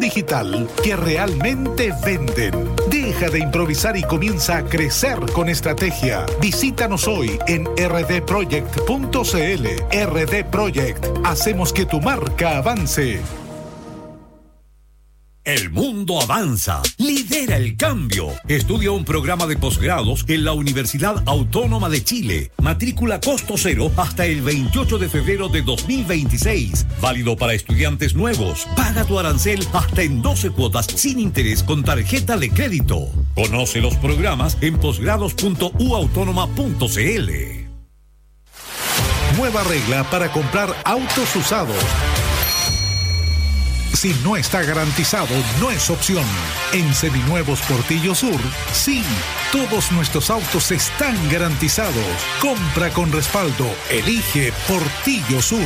digital que realmente venden. Deja de improvisar y comienza a crecer con estrategia. Visítanos hoy en rdproject.cl. RD Project. Hacemos que tu marca avance. El mundo avanza, lidera el cambio. Estudia un programa de posgrados en la Universidad Autónoma de Chile. Matrícula costo cero hasta el 28 de febrero de 2026. Válido para estudiantes nuevos. Paga tu arancel hasta en 12 cuotas sin interés con tarjeta de crédito. Conoce los programas en posgrados.uautónoma.cl. Nueva regla para comprar autos usados. Si no está garantizado, no es opción. En Seminuevos Portillo Sur, sí, todos nuestros autos están garantizados. Compra con respaldo. Elige Portillo Sur.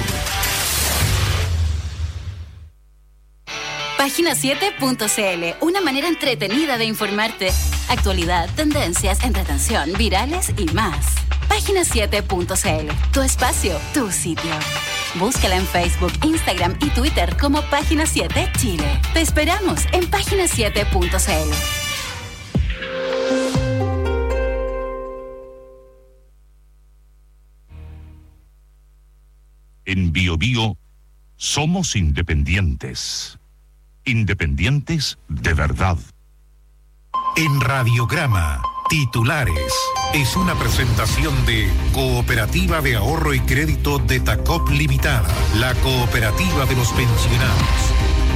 Página7.cl, una manera entretenida de informarte. Actualidad, tendencias, entretención, virales y más. Página7.cl, tu espacio, tu sitio. Búscala en Facebook, Instagram y Twitter como Página 7 Chile. Te esperamos en Página7.cl. En BioBio somos independientes. Independientes de verdad. En Radiograma, titulares. Es una presentación de Cooperativa de Ahorro y Crédito de Tacop Limitada, la cooperativa de los pensionados.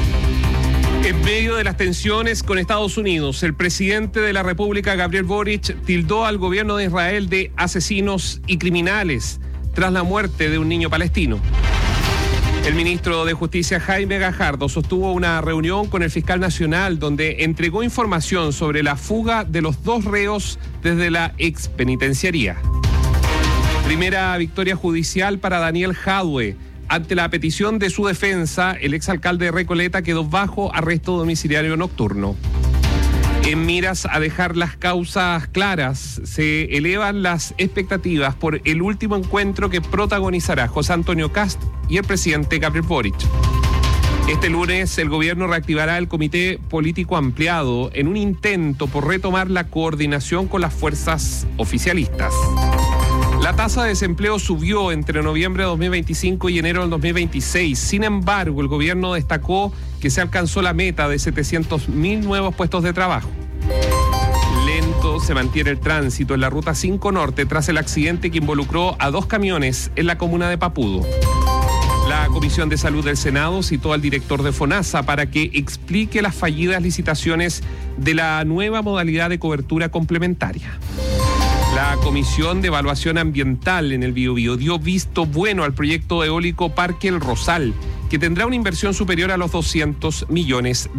En medio de las tensiones con Estados Unidos, el presidente de la República, Gabriel Boric, tildó al gobierno de Israel de asesinos y criminales tras la muerte de un niño palestino. El ministro de Justicia, Jaime Gajardo, sostuvo una reunión con el fiscal nacional donde entregó información sobre la fuga de los 2 reos desde la expenitenciaría. Primera victoria judicial para Daniel Jadwe. Ante la petición de su defensa, el exalcalde de Recoleta quedó bajo arresto domiciliario nocturno. En miras a dejar las causas claras, se elevan las expectativas por el último encuentro que protagonizará José Antonio Kast y el presidente Gabriel Boric. Este lunes el gobierno reactivará el comité político ampliado en un intento por retomar la coordinación con las fuerzas oficialistas. La tasa de desempleo subió entre noviembre de 2025 y enero del 2026. Sin embargo, el gobierno destacó que se alcanzó la meta de 700.000 nuevos puestos de trabajo. Lento se mantiene el tránsito en la Ruta 5 Norte tras el accidente que involucró a 2 camiones en la comuna de Papudo. La Comisión de Salud del Senado citó al director de FONASA para que explique las fallidas licitaciones de la nueva modalidad de cobertura complementaria. La Comisión de Evaluación Ambiental en el Biobío dio visto bueno al proyecto eólico Parque El Rosal, que tendrá una inversión superior a los $200 millones.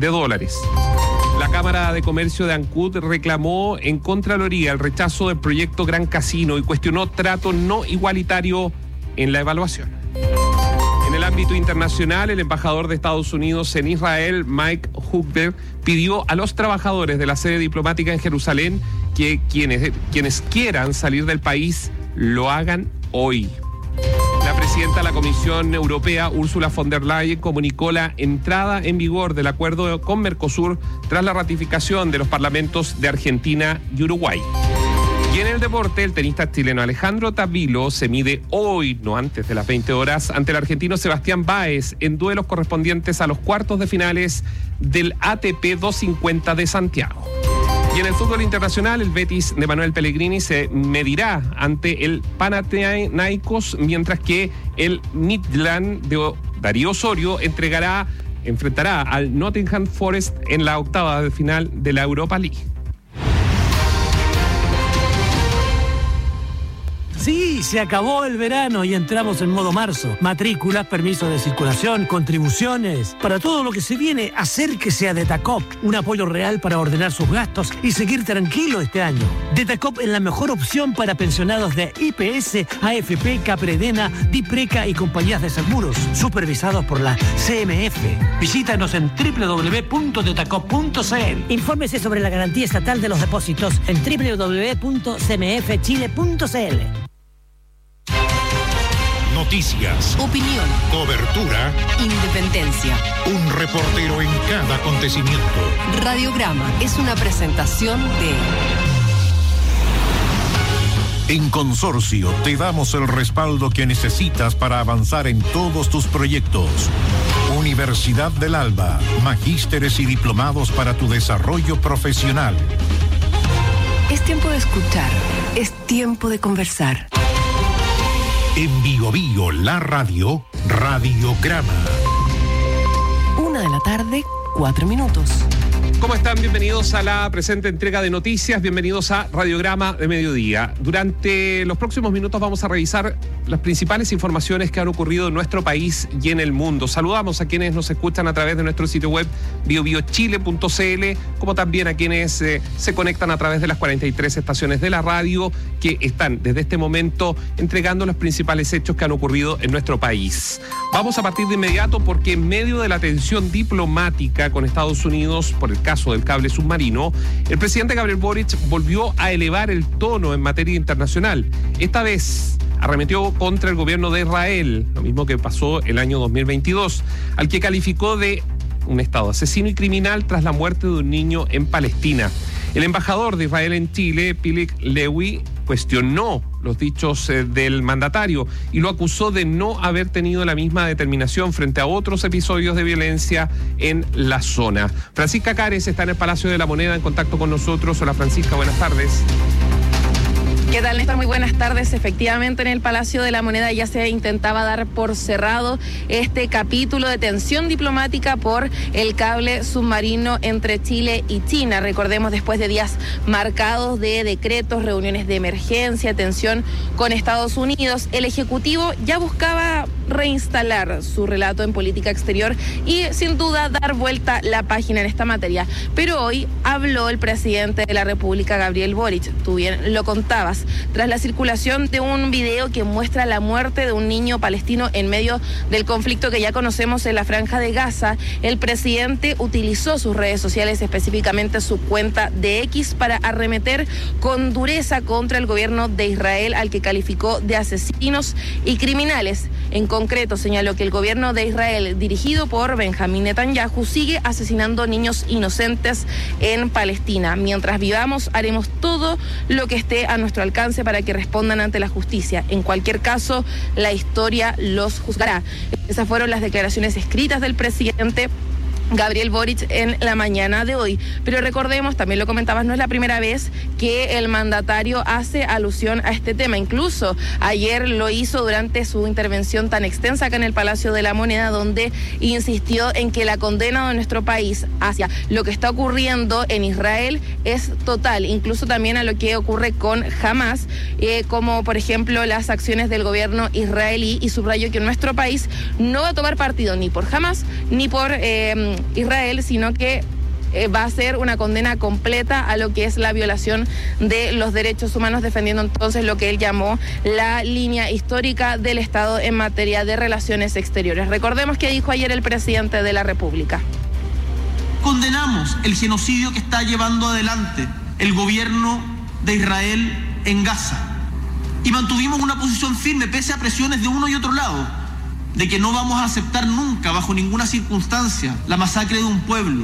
La Cámara de Comercio de Ancud reclamó en Contraloría el rechazo del proyecto Gran Casino y cuestionó trato no igualitario en la evaluación. En el ámbito internacional, el embajador de Estados Unidos en Israel, Mike Hoover, pidió a los trabajadores de la sede diplomática en Jerusalén que quienes quieran salir del país lo hagan hoy. La presidenta de la Comisión Europea, Ursula von der Leyen, comunicó la entrada en vigor del acuerdo con Mercosur tras la ratificación de los parlamentos de Argentina y Uruguay. Y en el deporte, el tenista chileno Alejandro Tabilo se mide hoy, no antes de las 20 horas, ante el argentino Sebastián Báez en duelos correspondientes a los cuartos de finales del ATP 250 de Santiago. Y en el fútbol internacional, el Betis de Manuel Pellegrini se medirá ante el Panathinaikos, mientras que el Midland de Darío Osorio enfrentará al Nottingham Forest en la octava de final de la Europa League. Sí, se acabó el verano y entramos en modo marzo. Matrículas, permisos de circulación, contribuciones. Para todo lo que se viene, acérquese a Detacop. Un apoyo real para ordenar sus gastos y seguir tranquilo este año. Detacop es la mejor opción para pensionados de IPS, AFP, Capredena, Dipreca y compañías de seguros, supervisados por la CMF. Visítanos en www.detacop.cl. Infórmese sobre la garantía estatal de los depósitos en www.cmfchile.cl. Noticias, opinión, cobertura, independencia. un reportero en cada acontecimiento. Radiograma es una presentación de... En Consorcio te damos el respaldo que necesitas para avanzar en todos tus proyectos. Universidad del Alba, magísteres y diplomados para tu desarrollo profesional. Es tiempo de escuchar, es tiempo de conversar. En Bio Bio, la radio, Radiograma. 1:04 p.m. ¿Cómo están? Bienvenidos a la presente entrega de noticias, bienvenidos a Radiograma de Mediodía. Durante los próximos minutos vamos a revisar las principales informaciones que han ocurrido en nuestro país y en el mundo. Saludamos a quienes nos escuchan a través de nuestro sitio web biobiochile.cl, como también a quienes se conectan a través de las 43 estaciones de la radio que están desde este momento entregando los principales hechos que han ocurrido en nuestro país. Vamos a partir de inmediato porque en medio de la tensión diplomática con Estados Unidos por el caso del cable submarino, el presidente Gabriel Boric volvió a elevar el tono en materia internacional. Esta vez arremetió contra el gobierno de Israel, lo mismo que pasó el año 2022, al que calificó de un Estado asesino y criminal tras la muerte de un niño en Palestina. El embajador de Israel en Chile, Pilik Lewy, cuestionó los dichos del mandatario y lo acusó de no haber tenido la misma determinación frente a otros episodios de violencia en la zona. Francisca Cares está en el Palacio de la Moneda en contacto con nosotros. Hola Francisca, buenas tardes. ¿Qué tal, Néstor? Muy buenas tardes. Efectivamente, en el Palacio de la Moneda ya se intentaba dar por cerrado este capítulo de tensión diplomática por el cable submarino entre Chile y China. Recordemos, después de días marcados de decretos, reuniones de emergencia, tensión con Estados Unidos, el Ejecutivo ya buscaba reinstalar su relato en política exterior y, sin duda, dar vuelta la página en esta materia. Pero hoy habló el presidente de la República, Gabriel Boric. Tú bien lo contabas. Tras la circulación de un video que muestra la muerte de un niño palestino en medio del conflicto que ya conocemos en la Franja de Gaza, el presidente utilizó sus redes sociales, específicamente su cuenta de X, para arremeter con dureza contra el gobierno de Israel, al que calificó de asesinos y criminales. En concreto, señaló que el gobierno de Israel, dirigido por Benjamín Netanyahu, sigue asesinando niños inocentes en Palestina. Mientras vivamos, haremos todo lo que esté a nuestro alcance para que respondan ante la justicia. En cualquier caso, la historia los juzgará. Esas fueron las declaraciones escritas del presidente Gabriel Boric en la mañana de hoy. Pero recordemos, también lo comentabas, no es la primera vez que el mandatario hace alusión a este tema. Incluso ayer lo hizo durante su intervención tan extensa acá en el Palacio de la Moneda, donde insistió en que la condena de nuestro país hacia lo que está ocurriendo en Israel es total, incluso también a lo que ocurre con Hamas, como por ejemplo las acciones del gobierno israelí, y subrayó que nuestro país no va a tomar partido ni por Hamas ni por Israel, sino que va a ser una condena completa a lo que es la violación de los derechos humanos, defendiendo entonces lo que él llamó la línea histórica del Estado en materia de relaciones exteriores. Recordemos que dijo ayer el presidente de la República. Condenamos el genocidio que está llevando adelante el gobierno de Israel en Gaza y mantuvimos una posición firme pese a presiones de uno y otro lado, de que no vamos a aceptar nunca, bajo ninguna circunstancia, la masacre de un pueblo.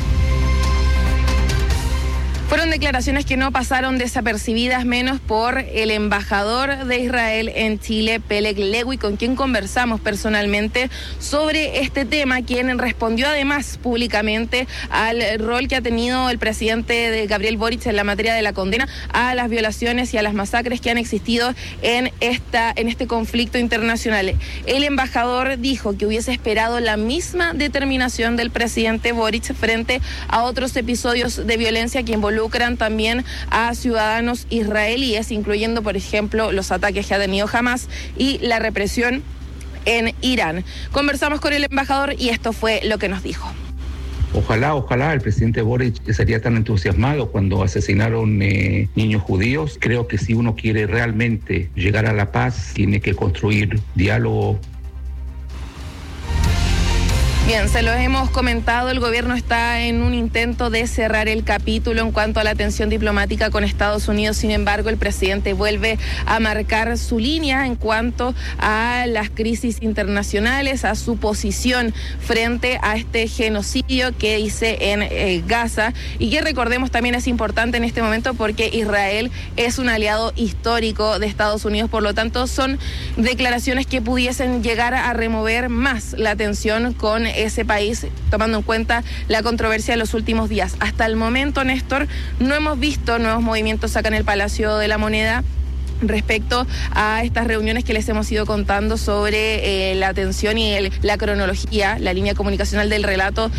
Fueron declaraciones que no pasaron desapercibidas, menos por el embajador de Israel en Chile, Pilik Lewy, con quien conversamos personalmente sobre este tema, quien respondió además públicamente al rol que ha tenido el presidente de Gabriel Boric en la materia de la condena a las violaciones y a las masacres que han existido en este conflicto internacional. El embajador dijo que hubiese esperado la misma determinación del presidente Boric frente a otros episodios de violencia que involucran también a ciudadanos israelíes, incluyendo, por ejemplo, los ataques que ha tenido Hamas y la represión en Irán. Conversamos con el embajador y esto fue lo que nos dijo. Ojalá el presidente Boric estaría tan entusiasmado cuando asesinaron niños judíos. Creo que si uno quiere realmente llegar a la paz, tiene que construir diálogo. Bien, se los hemos comentado, el gobierno está en un intento de cerrar el capítulo en cuanto a la tensión diplomática con Estados Unidos. Sin embargo, el presidente vuelve a marcar su línea en cuanto a las crisis internacionales, a su posición frente a este genocidio que dice en Gaza, y que recordemos también es importante en este momento porque Israel es un aliado histórico de Estados Unidos. Por lo tanto, son declaraciones que pudiesen llegar a remover más la tensión con ese país, tomando en cuenta la controversia de los últimos días. Hasta el momento, Néstor, no hemos visto nuevos movimientos acá en el Palacio de la Moneda respecto a estas reuniones que les hemos ido contando sobre la tensión y la cronología, la línea comunicacional del relato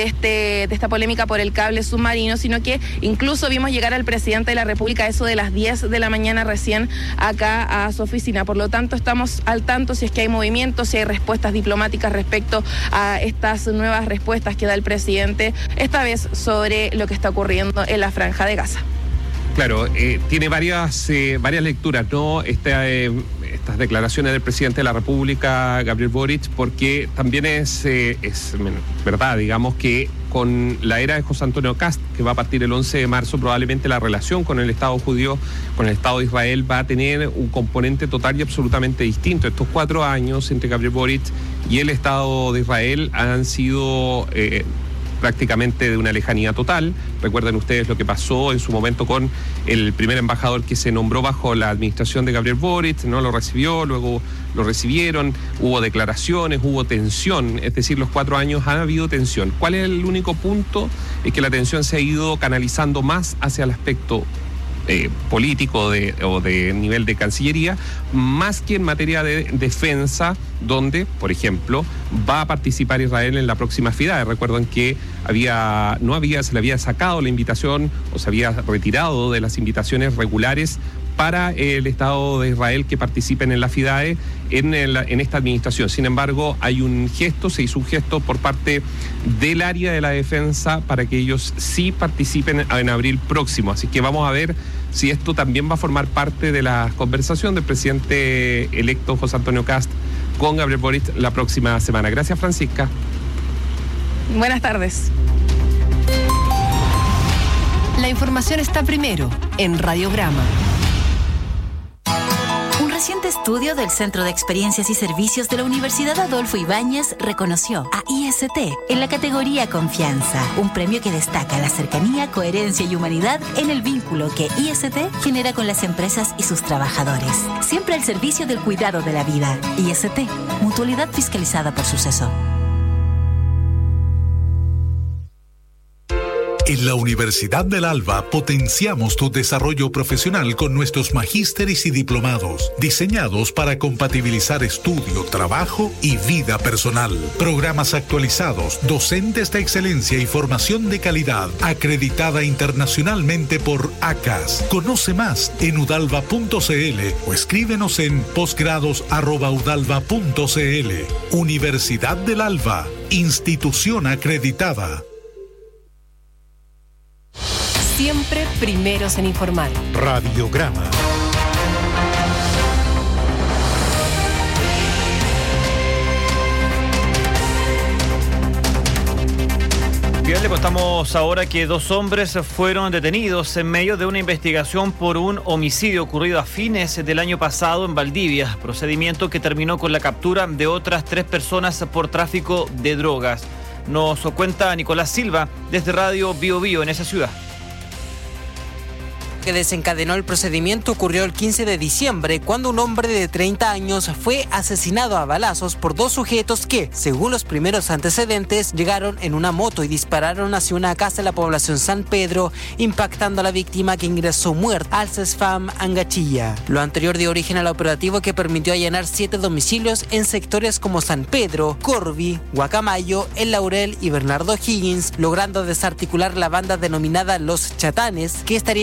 de esta polémica por el cable submarino, sino que incluso vimos llegar al presidente de la República eso de las 10 de la mañana recién acá a su oficina. Por lo tanto, estamos al tanto si es que hay movimientos, si hay respuestas diplomáticas respecto a estas nuevas respuestas que da el presidente, esta vez sobre lo que está ocurriendo en la Franja de Gaza. Claro, tiene varias lecturas, ¿no? Estas declaraciones del presidente de la República, Gabriel Boric, porque también es verdad, digamos, que con la era de José Antonio Kast, que va a partir el 11 de marzo, probablemente la relación con el Estado judío, con el Estado de Israel, va a tener un componente total y absolutamente distinto. Estos 4 años entre Gabriel Boric y el Estado de Israel han sido prácticamente de una lejanía total. Recuerden ustedes lo que pasó en su momento con el primer embajador que se nombró bajo la administración de Gabriel Boric, no lo recibió, luego lo recibieron, hubo declaraciones, hubo tensión, es decir, los 4 años ha habido tensión. ¿Cuál es el único punto? Es que la tensión se ha ido canalizando más hacia el aspecto político o de nivel de Cancillería, más que en materia de defensa, donde, por ejemplo, va a participar Israel en la próxima FIDAE. Recuerdan que se le había sacado la invitación o se había retirado de las invitaciones regulares para el Estado de Israel que participen en la FIDAE en esta administración. Sin embargo, se hizo un gesto por parte del área de la defensa para que ellos sí participen en abril próximo. Así que vamos a ver si esto también va a formar parte de la conversación del presidente electo José Antonio Kast con Gabriel Boric la próxima semana. Gracias, Francisca. Buenas tardes. La información está primero en Radiograma. Un reciente estudio del Centro de Experiencias y Servicios de la Universidad Adolfo Ibáñez reconoció a IST en la categoría Confianza, un premio que destaca la cercanía, coherencia y humanidad en el vínculo que IST genera con las empresas y sus trabajadores. Siempre al servicio del cuidado de la vida. IST, mutualidad fiscalizada por Suceso. En la Universidad del Alba potenciamos tu desarrollo profesional con nuestros magísteres y diplomados, diseñados para compatibilizar estudio, trabajo y vida personal. Programas actualizados, docentes de excelencia y formación de calidad, acreditada internacionalmente por ACAS. Conoce más en udalva.cl o escríbenos en posgrados@udalva.cl. Universidad del Alba, institución acreditada. Siempre primeros en informar. Radiograma. Bien, le contamos ahora que 2 hombres fueron detenidos en medio de una investigación por un homicidio ocurrido a fines del año pasado en Valdivia, procedimiento que terminó con la captura de otras 3 personas por tráfico de drogas. Nos cuenta Nicolás Silva desde Radio Bio Bio en esa ciudad. Que desencadenó el procedimiento ocurrió el 15 de diciembre, cuando un hombre de 30 años fue asesinado a balazos por 2 sujetos que, según los primeros antecedentes, llegaron en una moto y dispararon hacia una casa en la población San Pedro, impactando a la víctima, que ingresó muerta al CESFAM Angachilla. Lo anterior dio origen al operativo que permitió allanar 7 domicilios en sectores como San Pedro, Corvi, Guacamayo, El Laurel y Bernardo Higgins, logrando desarticular la banda denominada Los Chatanes, que estaría involucrada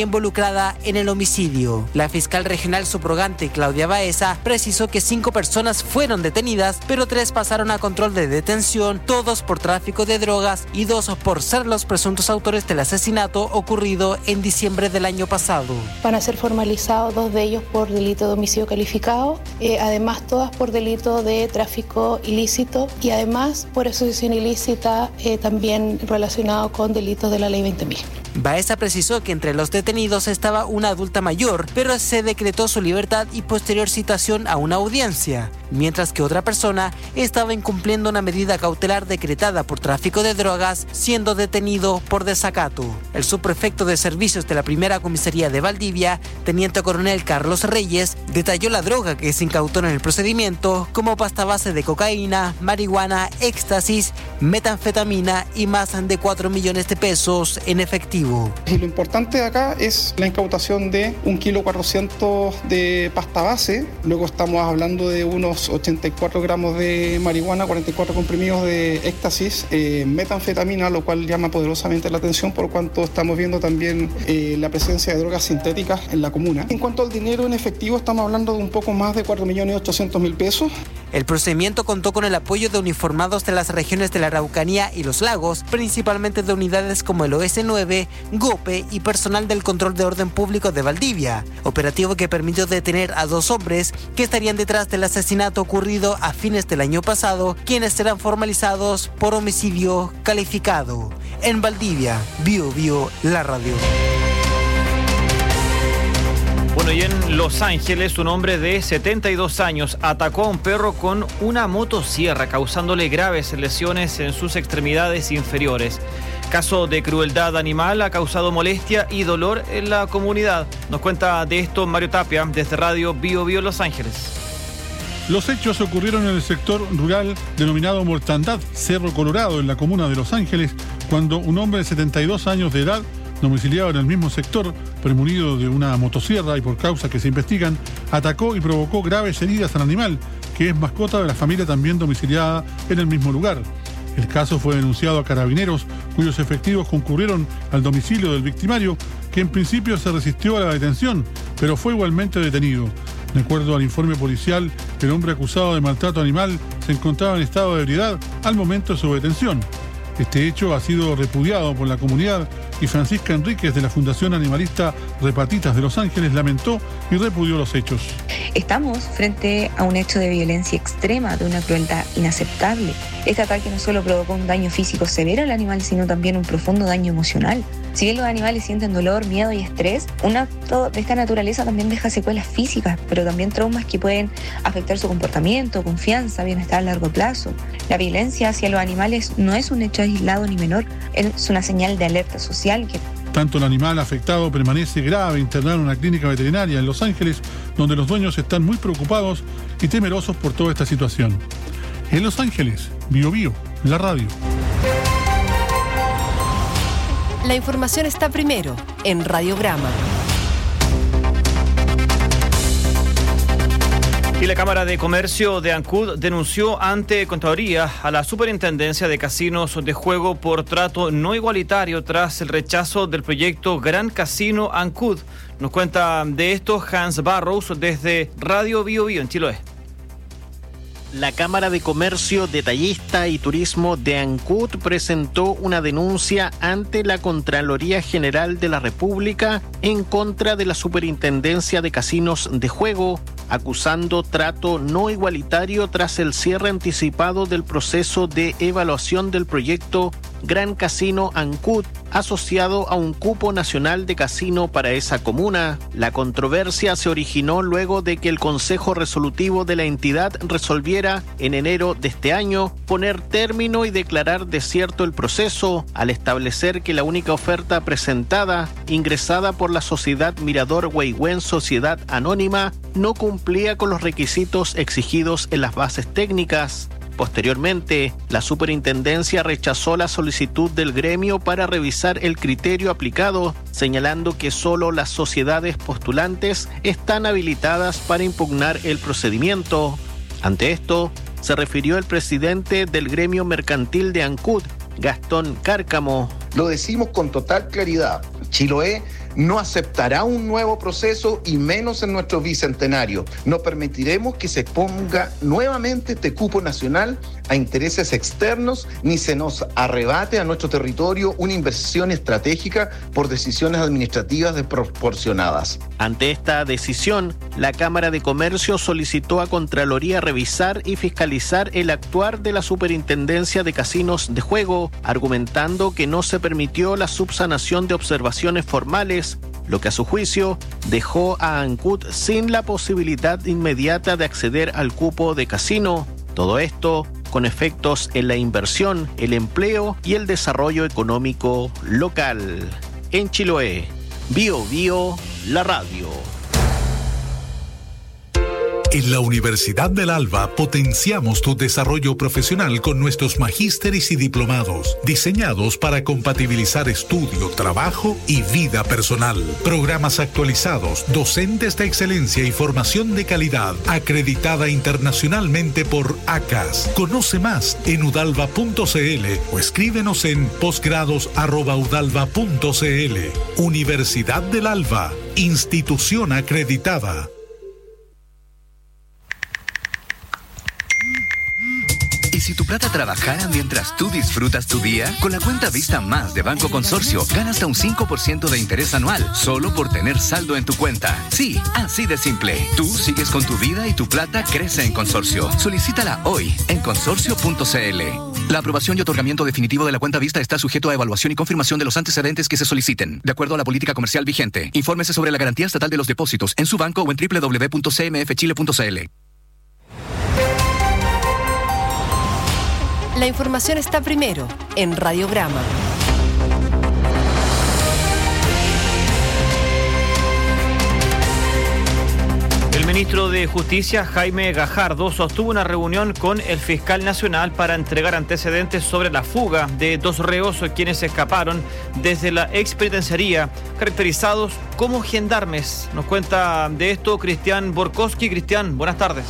involucrada en el homicidio. La fiscal regional subrogante Claudia Baeza precisó que 5 personas fueron detenidas, pero 3 pasaron a control de detención, todos por tráfico de drogas y 2 por ser los presuntos autores del asesinato ocurrido en diciembre del año pasado. Van a ser formalizados 2 de ellos por delito de homicidio calificado, además todas por delito de tráfico ilícito y además por asociación ilícita también relacionado con delitos de la ley 20.000. Baeza precisó que entre los detenidos estaba una adulta mayor, pero se decretó su libertad y posterior citación a una audiencia, mientras que otra persona estaba incumpliendo una medida cautelar decretada por tráfico de drogas, siendo detenido por desacato. El subprefecto de servicios de la primera comisaría de Valdivia, teniente coronel Carlos Reyes, detalló la droga que se incautó en el procedimiento como pasta base de cocaína, marihuana, éxtasis, metanfetamina y más de 4 millones de pesos en efectivo. Y lo importante de acá es la incautación de 1,4 kg de pasta base. Luego estamos hablando de unos 84 gramos de marihuana, 44 comprimidos de éxtasis, metanfetamina, lo cual llama poderosamente la atención por cuanto estamos viendo también la presencia de drogas sintéticas en la comuna. En cuanto al dinero en efectivo, estamos hablando de un poco más de 4.800.000 pesos. El procedimiento contó con el apoyo de uniformados de las regiones de la Araucanía y los Lagos, principalmente de unidades como el OS9, GOPE y personal del Control de Orden Público de Valdivia, operativo que permitió detener a 2 hombres que estarían detrás del asesinato ocurrido a fines del año pasado, quienes serán formalizados por homicidio calificado. En Valdivia, Bio, la radio. Bueno, y en Los Ángeles, un hombre de 72 años atacó a un perro con una motosierra, causándole graves lesiones en sus extremidades inferiores. Caso de crueldad animal ha causado molestia y dolor en la comunidad. Nos cuenta de esto Mario Tapia, desde Radio Bio Los Ángeles. Los hechos ocurrieron en el sector rural denominado Mortandad, Cerro Colorado, en la comuna de Los Ángeles, cuando un hombre de 72 años de edad, domiciliado en el mismo sector, premunido de una motosierra y por causas que se investigan, atacó y provocó graves heridas al animal, que es mascota de la familia también domiciliada en el mismo lugar. El caso fue denunciado a Carabineros, cuyos efectivos concurrieron al domicilio del victimario, que en principio se resistió a la detención, pero fue igualmente detenido. De acuerdo al informe policial, el hombre acusado de maltrato animal se encontraba en estado de ebriedad al momento de su detención. Este hecho ha sido repudiado por la comunidad y Francisca Enríquez de la Fundación Animalista Repatitas de Los Ángeles lamentó y repudió los hechos. Estamos frente a un hecho de violencia extrema, de una crueldad inaceptable. Este ataque no solo provocó un daño físico severo al animal, sino también un profundo daño emocional. Si bien los animales sienten dolor, miedo y estrés, un acto de esta naturaleza también deja secuelas físicas, pero también traumas que pueden afectar su comportamiento, confianza, bienestar a largo plazo. La violencia hacia los animales no es un hecho aislado ni menor, es una señal de alerta social que... Tanto el animal afectado permanece grave internado en una clínica veterinaria en Los Ángeles, donde los dueños están muy preocupados y temerosos por toda esta situación. En Los Ángeles, Bio, la radio. La información está primero en Radiograma. Y la Cámara de Comercio de Ancud denunció ante Contraloría a la Superintendencia de Casinos de Juego por trato no igualitario tras el rechazo del proyecto Gran Casino Ancud. Nos cuenta de esto Hans Barrows desde Radio Bio en Chiloé. La Cámara de Comercio, Detallista y Turismo de Ancud presentó una denuncia ante la Contraloría General de la República en contra de la Superintendencia de Casinos de Juego, acusando trato no igualitario tras el cierre anticipado del proceso de evaluación del proyecto Gran Casino Ancud, asociado a un cupo nacional de casino para esa comuna. La controversia se originó luego de que el Consejo Resolutivo de la entidad resolviera en enero de este año poner término y declarar desierto el proceso, al establecer que la única oferta presentada, ingresada por la sociedad Mirador Huehuen Sociedad Anónima, no cumplía con los requisitos exigidos en las bases técnicas. Posteriormente, la superintendencia rechazó la solicitud del gremio para revisar el criterio aplicado, señalando que solo las sociedades postulantes están habilitadas para impugnar el procedimiento. Ante esto, se refirió el presidente del gremio mercantil de Ancud, Gastón Cárcamo. Lo decimos con total claridad. Chiloé no aceptará un nuevo proceso y menos en nuestro bicentenario. No permitiremos que se ponga nuevamente este cupo nacional a intereses externos ni se nos arrebate a nuestro territorio una inversión estratégica por decisiones administrativas desproporcionadas. Ante esta decisión, la Cámara de Comercio solicitó a Contraloría revisar y fiscalizar el actuar de la Superintendencia de Casinos de Juego, argumentando que no se permitió la subsanación de observaciones formales, lo que a su juicio dejó a Ancud sin la posibilidad inmediata de acceder al cupo de casino. Todo esto con efectos en la inversión, el empleo y el desarrollo económico local. En Chiloé, Bio Bio, la radio. En la Universidad del Alba potenciamos tu desarrollo profesional con nuestros magísteres y diplomados, diseñados para compatibilizar estudio, trabajo y vida personal. Programas actualizados, docentes de excelencia y formación de calidad, acreditada internacionalmente por ACAS. Conoce más en udalva.cl o escríbenos en posgrados@udalva.cl. Universidad del Alba, institución acreditada. ¿Y si tu plata trabajara mientras tú disfrutas tu día? Con la cuenta Vista Más de Banco Consorcio, gana hasta un 5% de interés anual, solo por tener saldo en tu cuenta. Sí, así de simple. Tú sigues con tu vida y tu plata crece en Consorcio. Solicítala hoy en consorcio.cl. La aprobación y otorgamiento definitivo de la cuenta Vista está sujeto a evaluación y confirmación de los antecedentes que se soliciten, de acuerdo a la política comercial vigente. Infórmese sobre la garantía estatal de los depósitos en su banco o en www.cmfchile.cl. La información está primero en Radiograma. El ministro de Justicia, Jaime Gajardo, sostuvo una reunión con el fiscal nacional para entregar antecedentes sobre la fuga de 2 reos quienes escaparon desde la expenitenciaría, caracterizados como gendarmes. Nos cuenta de esto Cristian Borkowski. Cristian, buenas tardes.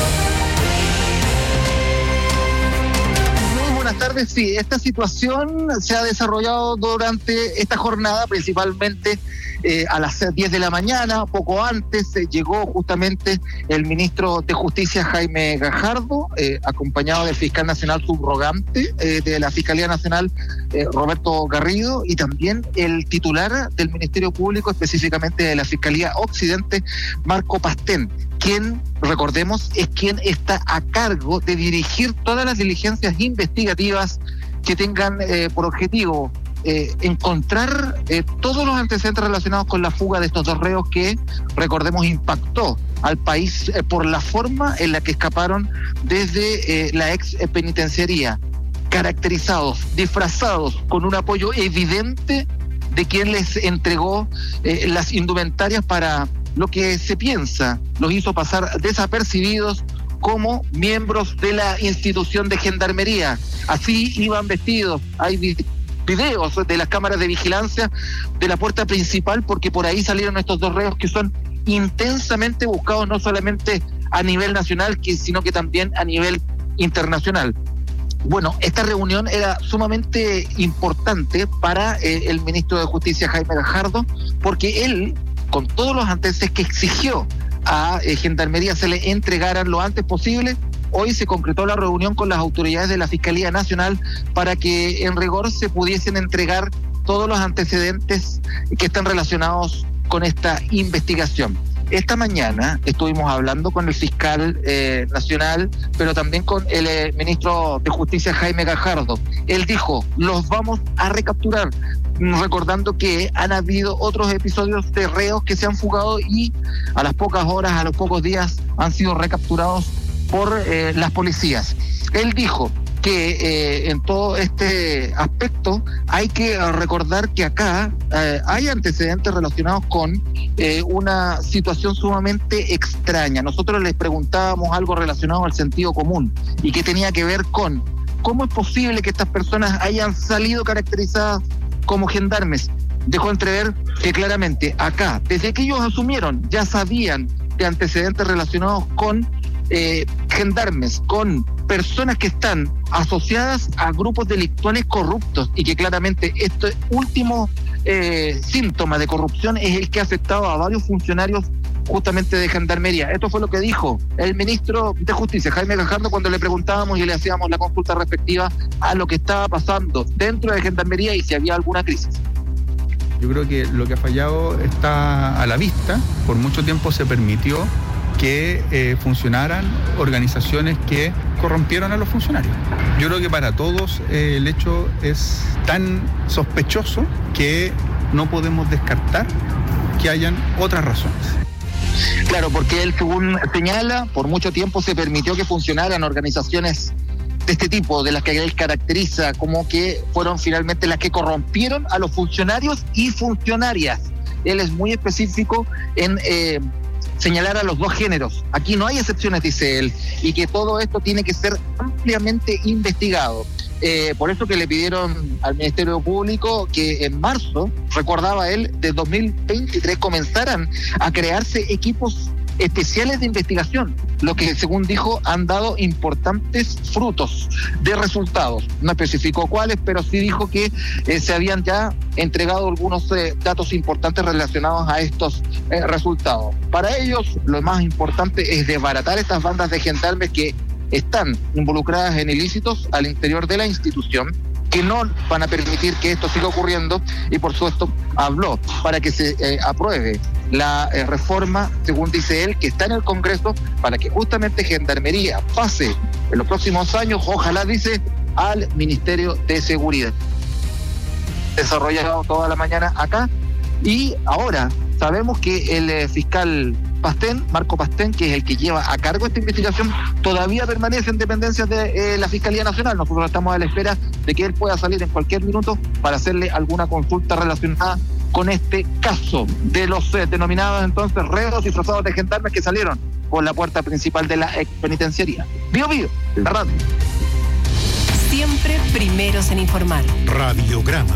Buenas tardes. Sí, esta situación se ha desarrollado durante esta jornada, principalmente a las 10 de la mañana. Poco antes llegó justamente el ministro de Justicia, Jaime Gajardo, acompañado del fiscal nacional subrogante de la Fiscalía Nacional, Roberto Garrido, y también el titular del Ministerio Público, específicamente de la Fiscalía Occidente, Marco Pastén, quien, recordemos, es quien está a cargo de dirigir todas las diligencias investigativas que tengan por objetivo encontrar todos los antecedentes relacionados con la fuga de estos 2 reos que, recordemos, impactó al país por la forma en la que escaparon desde la ex penitenciaría, caracterizados, disfrazados, con un apoyo evidente de quien les entregó las indumentarias para lo que se piensa los hizo pasar desapercibidos como miembros de la institución de gendarmería. Así iban vestidos. Hay videos de las cámaras de vigilancia de la puerta principal, porque por ahí salieron estos 2 reos que son intensamente buscados no solamente a nivel nacional, sino que también a nivel internacional. Bueno, esta reunión era sumamente importante para el ministro de Justicia, Jaime Gajardo, porque él, con todos los antecedentes que exigió a Gendarmería se le entregaran lo antes posible, hoy se concretó la reunión con las autoridades de la Fiscalía Nacional para que en rigor se pudiesen entregar todos los antecedentes que están relacionados con esta investigación. Esta mañana estuvimos hablando con el fiscal nacional, pero también con el ministro de Justicia, Jaime Gajardo. Él dijo, los vamos a recapturar, recordando que han habido otros episodios de reos que se han fugado y a las pocas horas, a los pocos días, han sido recapturados por las policías. Él dijo que en todo este aspecto hay que recordar que acá hay antecedentes relacionados con una situación sumamente extraña. Nosotros les preguntábamos algo relacionado al sentido común y que tenía que ver con cómo es posible que estas personas hayan salido caracterizadas como gendarmes. Dejó entrever que claramente acá, desde que ellos asumieron, ya sabían de antecedentes relacionados con gendarmes, con personas que están asociadas a grupos delictuales corruptos y que claramente estos últimos síntoma de corrupción es el que ha afectado a varios funcionarios justamente de Gendarmería. Esto fue lo que dijo el ministro de Justicia, Jaime Gajardo, cuando le preguntábamos y le hacíamos la consulta respectiva a lo que estaba pasando dentro de Gendarmería y si había alguna crisis. Yo creo que lo que ha fallado está a la vista. Por mucho tiempo se permitió que funcionaran organizaciones que corrompieron a los funcionarios. Yo creo que para todos el hecho es tan sospechoso que no podemos descartar que hayan otras razones. Claro, porque él, según señala, por mucho tiempo se permitió que funcionaran organizaciones de este tipo, de las que él caracteriza como que fueron finalmente las que corrompieron a los funcionarios y funcionarias. Él es muy específico en señalar a los dos géneros. Aquí no hay excepciones, dice él, y que todo esto tiene que ser ampliamente investigado. Por eso que le pidieron al Ministerio Público que en marzo, recordaba él, de 2023 comenzaran a crearse equipos especiales de investigación, lo que según dijo han dado importantes frutos de resultados. No especificó cuáles, pero sí dijo que se habían ya entregado algunos datos importantes relacionados a estos resultados. Para ellos lo más importante es desbaratar estas bandas de gendarmes que están involucradas en ilícitos al interior de la institución, que no van a permitir que esto siga ocurriendo, y por supuesto habló para que se apruebe la reforma, según dice él, que está en el Congreso, para que justamente Gendarmería pase en los próximos años, ojalá, dice, al Ministerio de Seguridad. Desarrollado toda la mañana acá, y ahora sabemos que el fiscal Pastén, Marco Pastén, que es el que lleva a cargo esta investigación, todavía permanece en dependencias de la Fiscalía Nacional. Nosotros estamos a la espera de que él pueda salir en cualquier minuto para hacerle alguna consulta relacionada con este caso de los denominados entonces reos disfrazados de gendarmes que salieron por la puerta principal de la expenitenciaría. Bío, la radio. Siempre primeros en informar. Radiograma.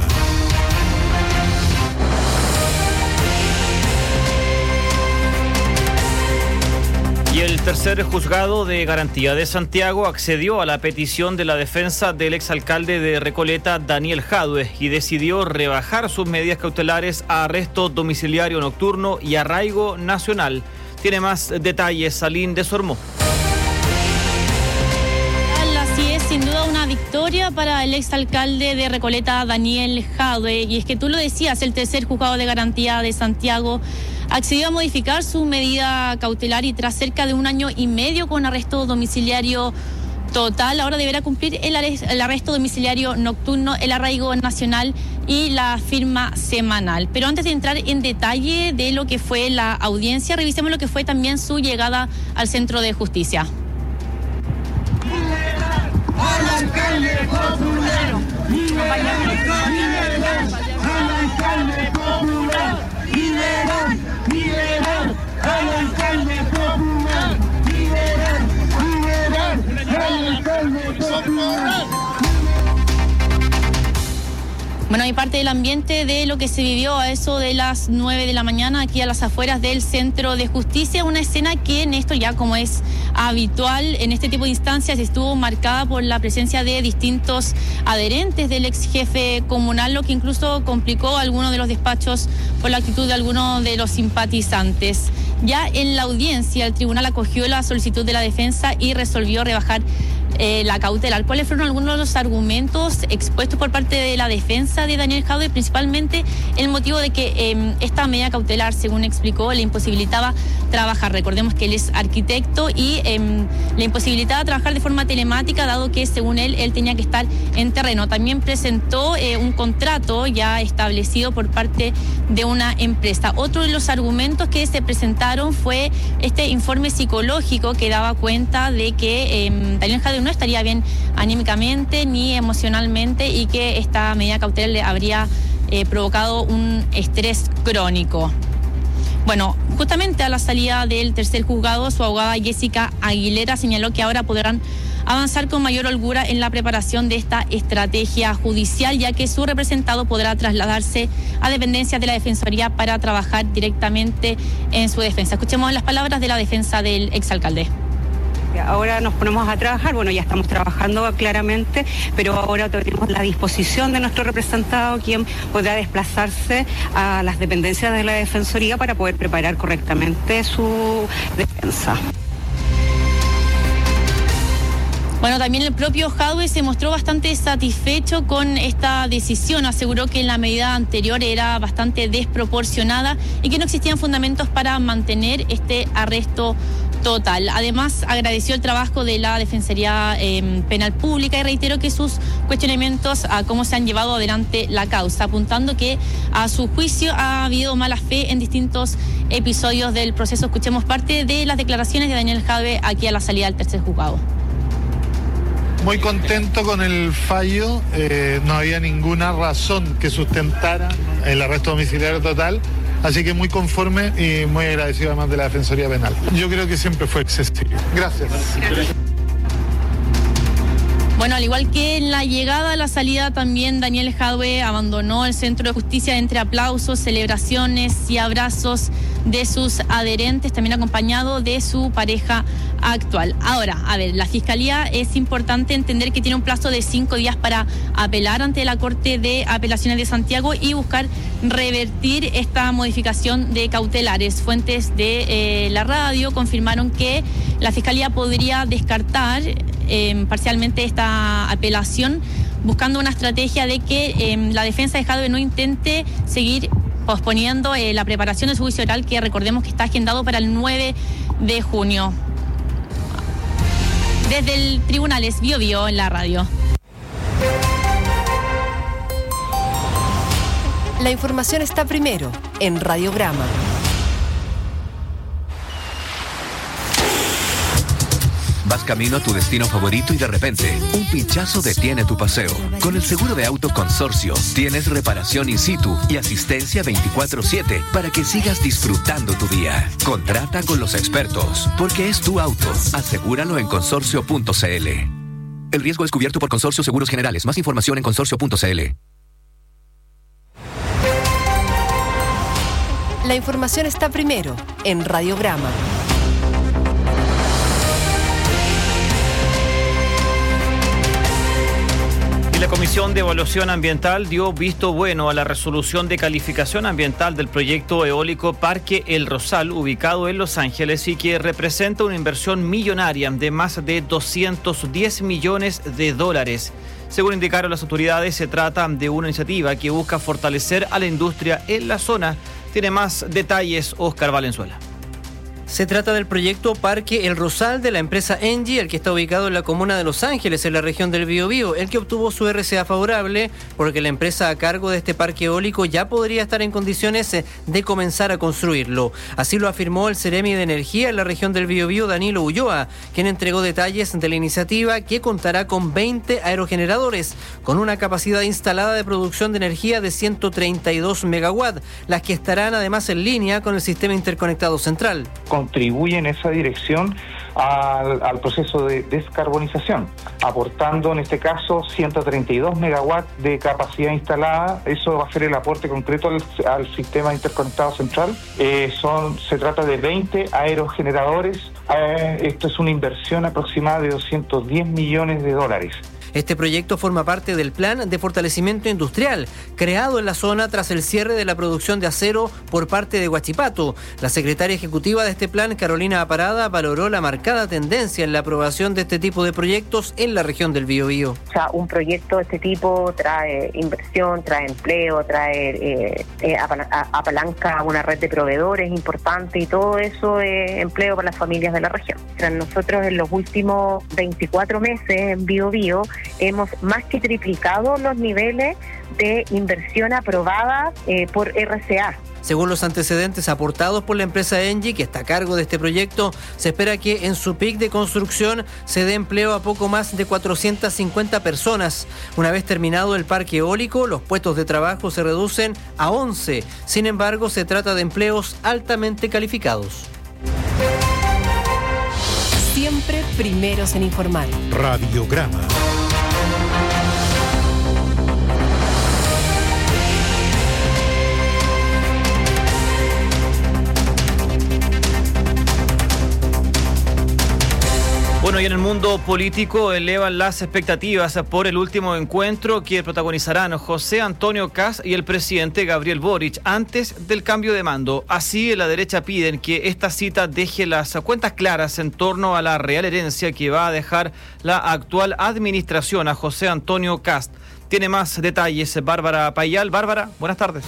Y el tercer juzgado de garantía de Santiago accedió a la petición de la defensa del exalcalde de Recoleta, Daniel Jadue, y decidió rebajar sus medidas cautelares a arresto domiciliario nocturno y arraigo nacional. Tiene más detalles Salín de Sormó. Así es, sin duda una victoria para el exalcalde de Recoleta, Daniel Jadue. Y es que tú lo decías, el tercer juzgado de garantía de Santiago accedió a modificar su medida cautelar y tras cerca de 1 año y medio con arresto domiciliario total, ahora deberá cumplir el arresto domiciliario nocturno, el arraigo nacional y la firma semanal. Pero antes de entrar en detalle de lo que fue la audiencia, revisemos lo que fue también su llegada al Centro de Justicia. ¡Al alcalde popular! ¡Liberar! ¡Al alcalde popular! ¡Liberar! ¡Liberar! ¡Al alcalde popular! ¡Liberar! ¡Liberar! ¡Al alcalde popular! Bueno, hay parte del ambiente de lo que se vivió a eso de las 9 de la mañana aquí a las afueras del Centro de Justicia, una escena que en esto ya como es habitual en este tipo de instancias estuvo marcada por la presencia de distintos adherentes del ex jefe comunal, lo que incluso complicó algunos de los despachos por la actitud de algunos de los simpatizantes. Ya en la audiencia el tribunal acogió la solicitud de la defensa y resolvió rebajar la cautelar. ¿Cuáles fueron algunos de los argumentos expuestos por parte de la defensa de Daniel Jadue? Principalmente el motivo de que esta medida cautelar, según explicó, le imposibilitaba trabajar. Recordemos que él es arquitecto y le imposibilitaba trabajar de forma telemática, dado que, según él tenía que estar en terreno. También presentó un contrato ya establecido por parte de una empresa. Otro de los argumentos que se presentaron fue este informe psicológico que daba cuenta de que Daniel Jadue no estaría bien anímicamente ni emocionalmente y que esta medida cautelar le habría provocado un estrés crónico. Bueno, justamente a la salida del tercer juzgado, su abogada Jessica Aguilera señaló que ahora podrán avanzar con mayor holgura en la preparación de esta estrategia judicial, ya que su representado podrá trasladarse a dependencias de la Defensoría para trabajar directamente en su defensa. Escuchemos las palabras de la defensa del exalcalde. Ahora nos ponemos a trabajar, bueno, ya estamos trabajando claramente, pero ahora tenemos la disposición de nuestro representado, quien podrá desplazarse a las dependencias de la Defensoría para poder preparar correctamente su defensa. Bueno, también el propio Jadwe se mostró bastante satisfecho con esta decisión. Aseguró que la medida anterior era bastante desproporcionada y que no existían fundamentos para mantener este arresto total. Además, agradeció el trabajo de la Defensoría Penal Pública y reiteró que sus cuestionamientos a cómo se han llevado adelante la causa, apuntando que a su juicio ha habido mala fe en distintos episodios del proceso. Escuchemos parte de las declaraciones de Daniel Jadwe aquí a la salida del tercer juzgado. Muy contento con el fallo, no había ninguna razón que sustentara el arresto domiciliario total, así que muy conforme y muy agradecido además de la Defensoría Penal. Yo creo que siempre fue excesivo. Gracias. Bueno, al igual que en la llegada a la salida, también Daniel Jadwe abandonó el Centro de Justicia entre aplausos, celebraciones y abrazos de sus adherentes, también acompañado de su pareja actual. Ahora, a ver, la Fiscalía es importante entender que tiene un plazo de 5 días para apelar ante la Corte de Apelaciones de Santiago y buscar revertir esta modificación de cautelares. Fuentes de la radio confirmaron que la Fiscalía podría descartar parcialmente esta apelación, buscando una estrategia de que la defensa de Jadwe no intente seguir posponiendo la preparación de su juicio oral, que recordemos que está agendado para el 9 de junio. Desde el Tribunales Biobío en la radio. La información está primero en Radiograma. Vas camino a tu destino favorito y de repente, un pinchazo detiene tu paseo. Con el seguro de auto Consorcio, tienes reparación in situ y asistencia 24/7 para que sigas disfrutando tu día. Contrata con los expertos, porque es tu auto. Asegúralo en consorcio.cl. El riesgo es cubierto por Consorcio Seguros Generales. Más información en consorcio.cl. La información está primero en Radiograma. La Comisión de Evaluación Ambiental dio visto bueno a la resolución de calificación ambiental del proyecto eólico Parque El Rosal, ubicado en Los Ángeles y que representa una inversión millonaria de más de $210 millones. Según indicaron las autoridades, se trata de una iniciativa que busca fortalecer a la industria en la zona. Tiene más detalles Oscar Valenzuela. Se trata del proyecto Parque El Rosal de la empresa Engie, el que está ubicado en la comuna de Los Ángeles, en la región del Biobío, el que obtuvo su RCA favorable porque la empresa a cargo de este parque eólico ya podría estar en condiciones de comenzar a construirlo. Así lo afirmó el Ceremi de Energía en la región del Biobío, Danilo Ulloa, quien entregó detalles de la iniciativa que contará con 20 aerogeneradores, con una capacidad instalada de producción de energía de 132 megawatts, las que estarán además en línea con el sistema interconectado central. Contribuye en esa dirección al proceso de descarbonización, aportando en este caso 132 megawatts de capacidad instalada. Eso va a ser el aporte concreto al sistema interconectado central. Se trata de 20 aerogeneradores. Esto es una inversión aproximada de $210 millones. Este proyecto forma parte del plan de fortalecimiento industrial creado en la zona tras el cierre de la producción de acero por parte de Huachipato. La secretaria ejecutiva de este plan, Carolina Aparada, valoró la marcada tendencia en la aprobación de este tipo de proyectos en la región del Biobío. O sea, un proyecto de este tipo trae inversión, trae empleo, trae apalanca una red de proveedores importante y todo eso es empleo para las familias de la región. Nosotros en los últimos 24 meses en Biobío hemos más que triplicado los niveles de inversión aprobada por RCA. Según los antecedentes aportados por la empresa Engie, que está a cargo de este proyecto, se espera que en su pic de construcción se dé empleo a poco más de 450 personas. Una vez terminado el parque eólico, los puestos de trabajo se reducen a 11. Sin embargo, se trata de empleos altamente calificados. Siempre primeros en informar. Radiograma. Bueno, y en el mundo político elevan las expectativas por el último encuentro que protagonizarán José Antonio Kast y el presidente Gabriel Boric antes del cambio de mando. Así, la derecha piden que esta cita deje las cuentas claras en torno a la real herencia que va a dejar la actual administración a José Antonio Kast. Tiene más detalles Bárbara Payal. Bárbara, buenas tardes.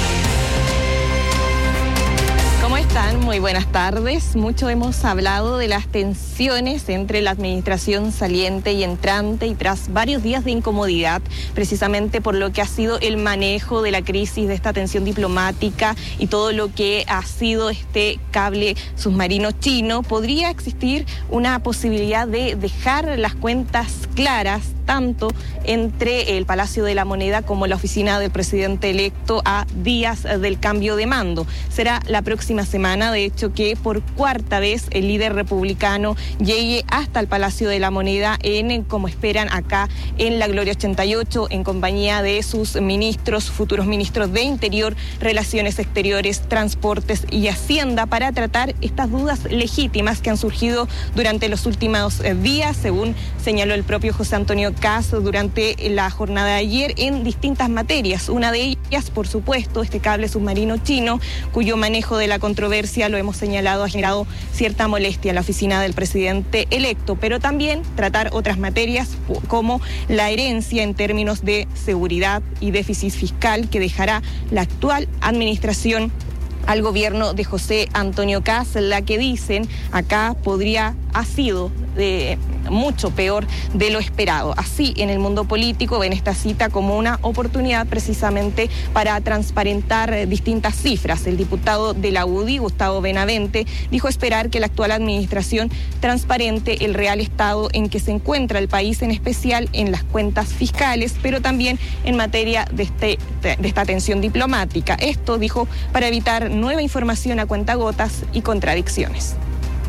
¿Cómo están? Muy buenas tardes. Mucho hemos hablado de las tensiones entre la administración saliente y entrante y tras varios días de incomodidad, precisamente por lo que ha sido el manejo de la crisis, de esta tensión diplomática y todo lo que ha sido este cable submarino chino, podría existir una posibilidad de dejar las cuentas claras tanto entre el Palacio de la Moneda como la oficina del presidente electo a días del cambio de mando. Será la próxima semana, de hecho, que por cuarta vez el líder republicano llegue hasta el Palacio de la Moneda como esperan acá en la Gloria 88, en compañía de sus ministros, futuros ministros de Interior, Relaciones Exteriores, Transportes y Hacienda, para tratar estas dudas legítimas que han surgido durante los últimos días, según señaló el propio José Antonio Kast durante la jornada de ayer, en distintas materias. Una de ellas, por supuesto, este cable submarino chino, cuyo manejo de la controversia, lo hemos señalado, ha generado cierta molestia en la oficina del presidente electo, pero también tratar otras materias como la herencia en términos de seguridad y déficit fiscal que dejará la actual administración al gobierno de José Antonio Kast, la que dicen acá ha sido mucho peor de lo esperado. Así, en el mundo político ven esta cita como una oportunidad precisamente para transparentar distintas cifras. El diputado de la UDI, Gustavo Benavente, dijo esperar que la actual administración transparente el real estado en que se encuentra el país, en especial en las cuentas fiscales, pero también en materia de esta tensión diplomática. Esto, dijo, para evitar nueva información a cuentagotas y contradicciones.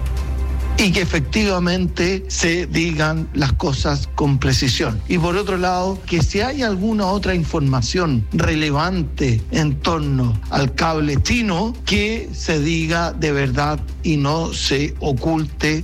Y que efectivamente se digan las cosas con precisión. Y por otro lado, que si hay alguna otra información relevante en torno al cable chino, que se diga de verdad y no se oculte.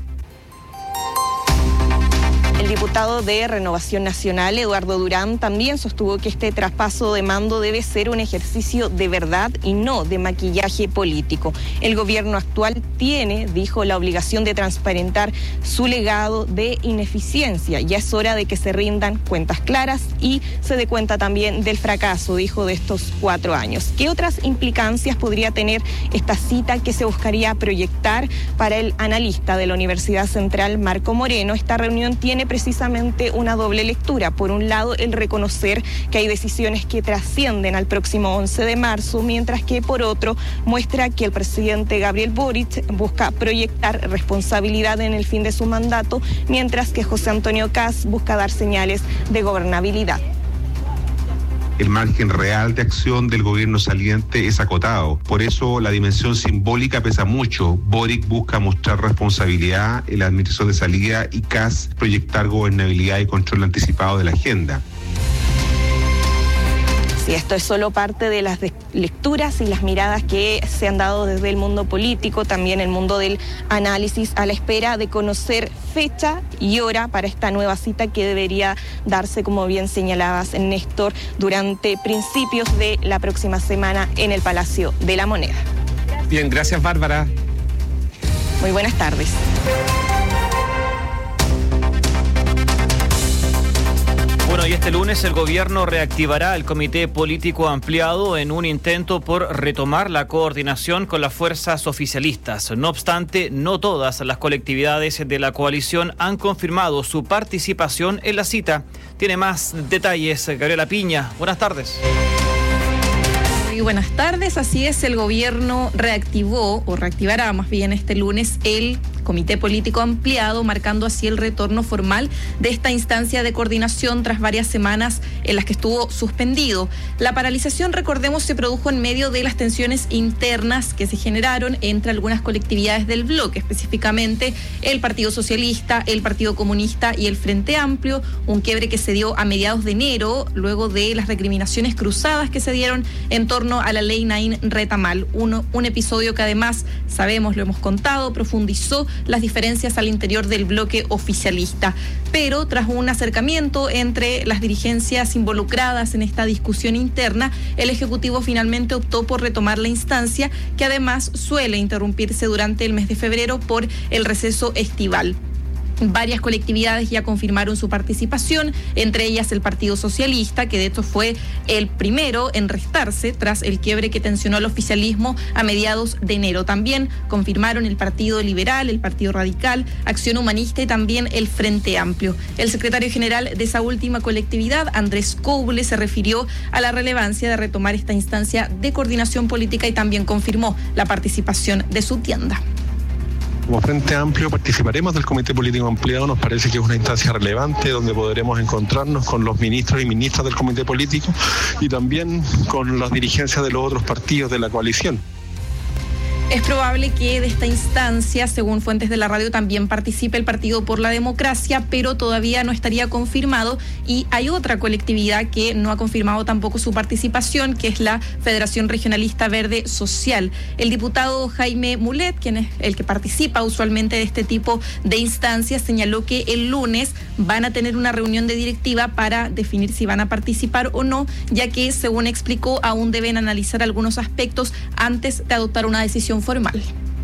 El diputado de Renovación Nacional, Eduardo Durán, también sostuvo que este traspaso de mando debe ser un ejercicio de verdad y no de maquillaje político. El gobierno actual tiene, dijo, la obligación de transparentar su legado de ineficiencia. Ya es hora de que se rindan cuentas claras y se dé cuenta también del fracaso, dijo, de estos 4 años. ¿Qué otras implicancias podría tener esta cita que se buscaría proyectar? Para el analista de la Universidad Central, Marco Moreno, esta reunión tiene precisamente una doble lectura. Por un lado, el reconocer que hay decisiones que trascienden al próximo 11 de marzo, mientras que por otro muestra que el presidente Gabriel Boric busca proyectar responsabilidad en el fin de su mandato, mientras que José Antonio Kast busca dar señales de gobernabilidad. El margen real de acción del gobierno saliente es acotado. Por eso la dimensión simbólica pesa mucho. Boric busca mostrar responsabilidad en la administración de salida y Kast proyectar gobernabilidad y control anticipado de la agenda. Sí, esto es solo parte de las lecturas y las miradas que se han dado desde el mundo político, también el mundo del análisis, a la espera de conocer fecha y hora para esta nueva cita que debería darse, como bien señalabas, Néstor, durante principios de la próxima semana en el Palacio de la Moneda. Bien, gracias, Bárbara. Muy buenas tardes. Bueno, y este lunes el gobierno reactivará el comité político ampliado en un intento por retomar la coordinación con las fuerzas oficialistas. No obstante, no todas las colectividades de la coalición han confirmado su participación en la cita. Tiene más detalles Gabriela Piña. Buenas tardes. Muy buenas tardes, así es, el gobierno reactivó, o reactivará más bien este lunes, el comité político ampliado, marcando así el retorno formal de esta instancia de coordinación tras varias semanas en las que estuvo suspendido. La paralización, recordemos, se produjo en medio de las tensiones internas que se generaron entre algunas colectividades del bloque, específicamente el Partido Socialista, el Partido Comunista y el Frente Amplio, un quiebre que se dio a mediados de enero, luego de las recriminaciones cruzadas que se dieron en torno a la ley Naín Retamal, un episodio que además, sabemos, lo hemos contado, profundizó las diferencias al interior del bloque oficialista. Pero tras un acercamiento entre las dirigencias involucradas en esta discusión interna, el Ejecutivo finalmente optó por retomar la instancia, que además suele interrumpirse durante el mes de febrero por el receso estival. Varias colectividades ya confirmaron su participación, entre ellas el Partido Socialista, que de hecho fue el primero en restarse tras el quiebre que tensionó al oficialismo a mediados de enero. También confirmaron el Partido Liberal, el Partido Radical, Acción Humanista y también el Frente Amplio. El secretario general de esa última colectividad, Andrés Couble, se refirió a la relevancia de retomar esta instancia de coordinación política y también confirmó la participación de su tienda. Como Frente Amplio participaremos del Comité Político Ampliado. Nos parece que es una instancia relevante donde podremos encontrarnos con los ministros y ministras del Comité Político y también con las dirigencias de los otros partidos de la coalición. Es probable que de esta instancia, según fuentes de la radio, también participe el Partido por la Democracia, pero todavía no estaría confirmado, y hay otra colectividad que no ha confirmado tampoco su participación, que es la Federación Regionalista Verde Social. El diputado Jaime Mulet, quien es el que participa usualmente de este tipo de instancias, señaló que el lunes van a tener una reunión de directiva para definir si van a participar o no, ya que, según explicó, aún deben analizar algunos aspectos antes de adoptar una decisión formal.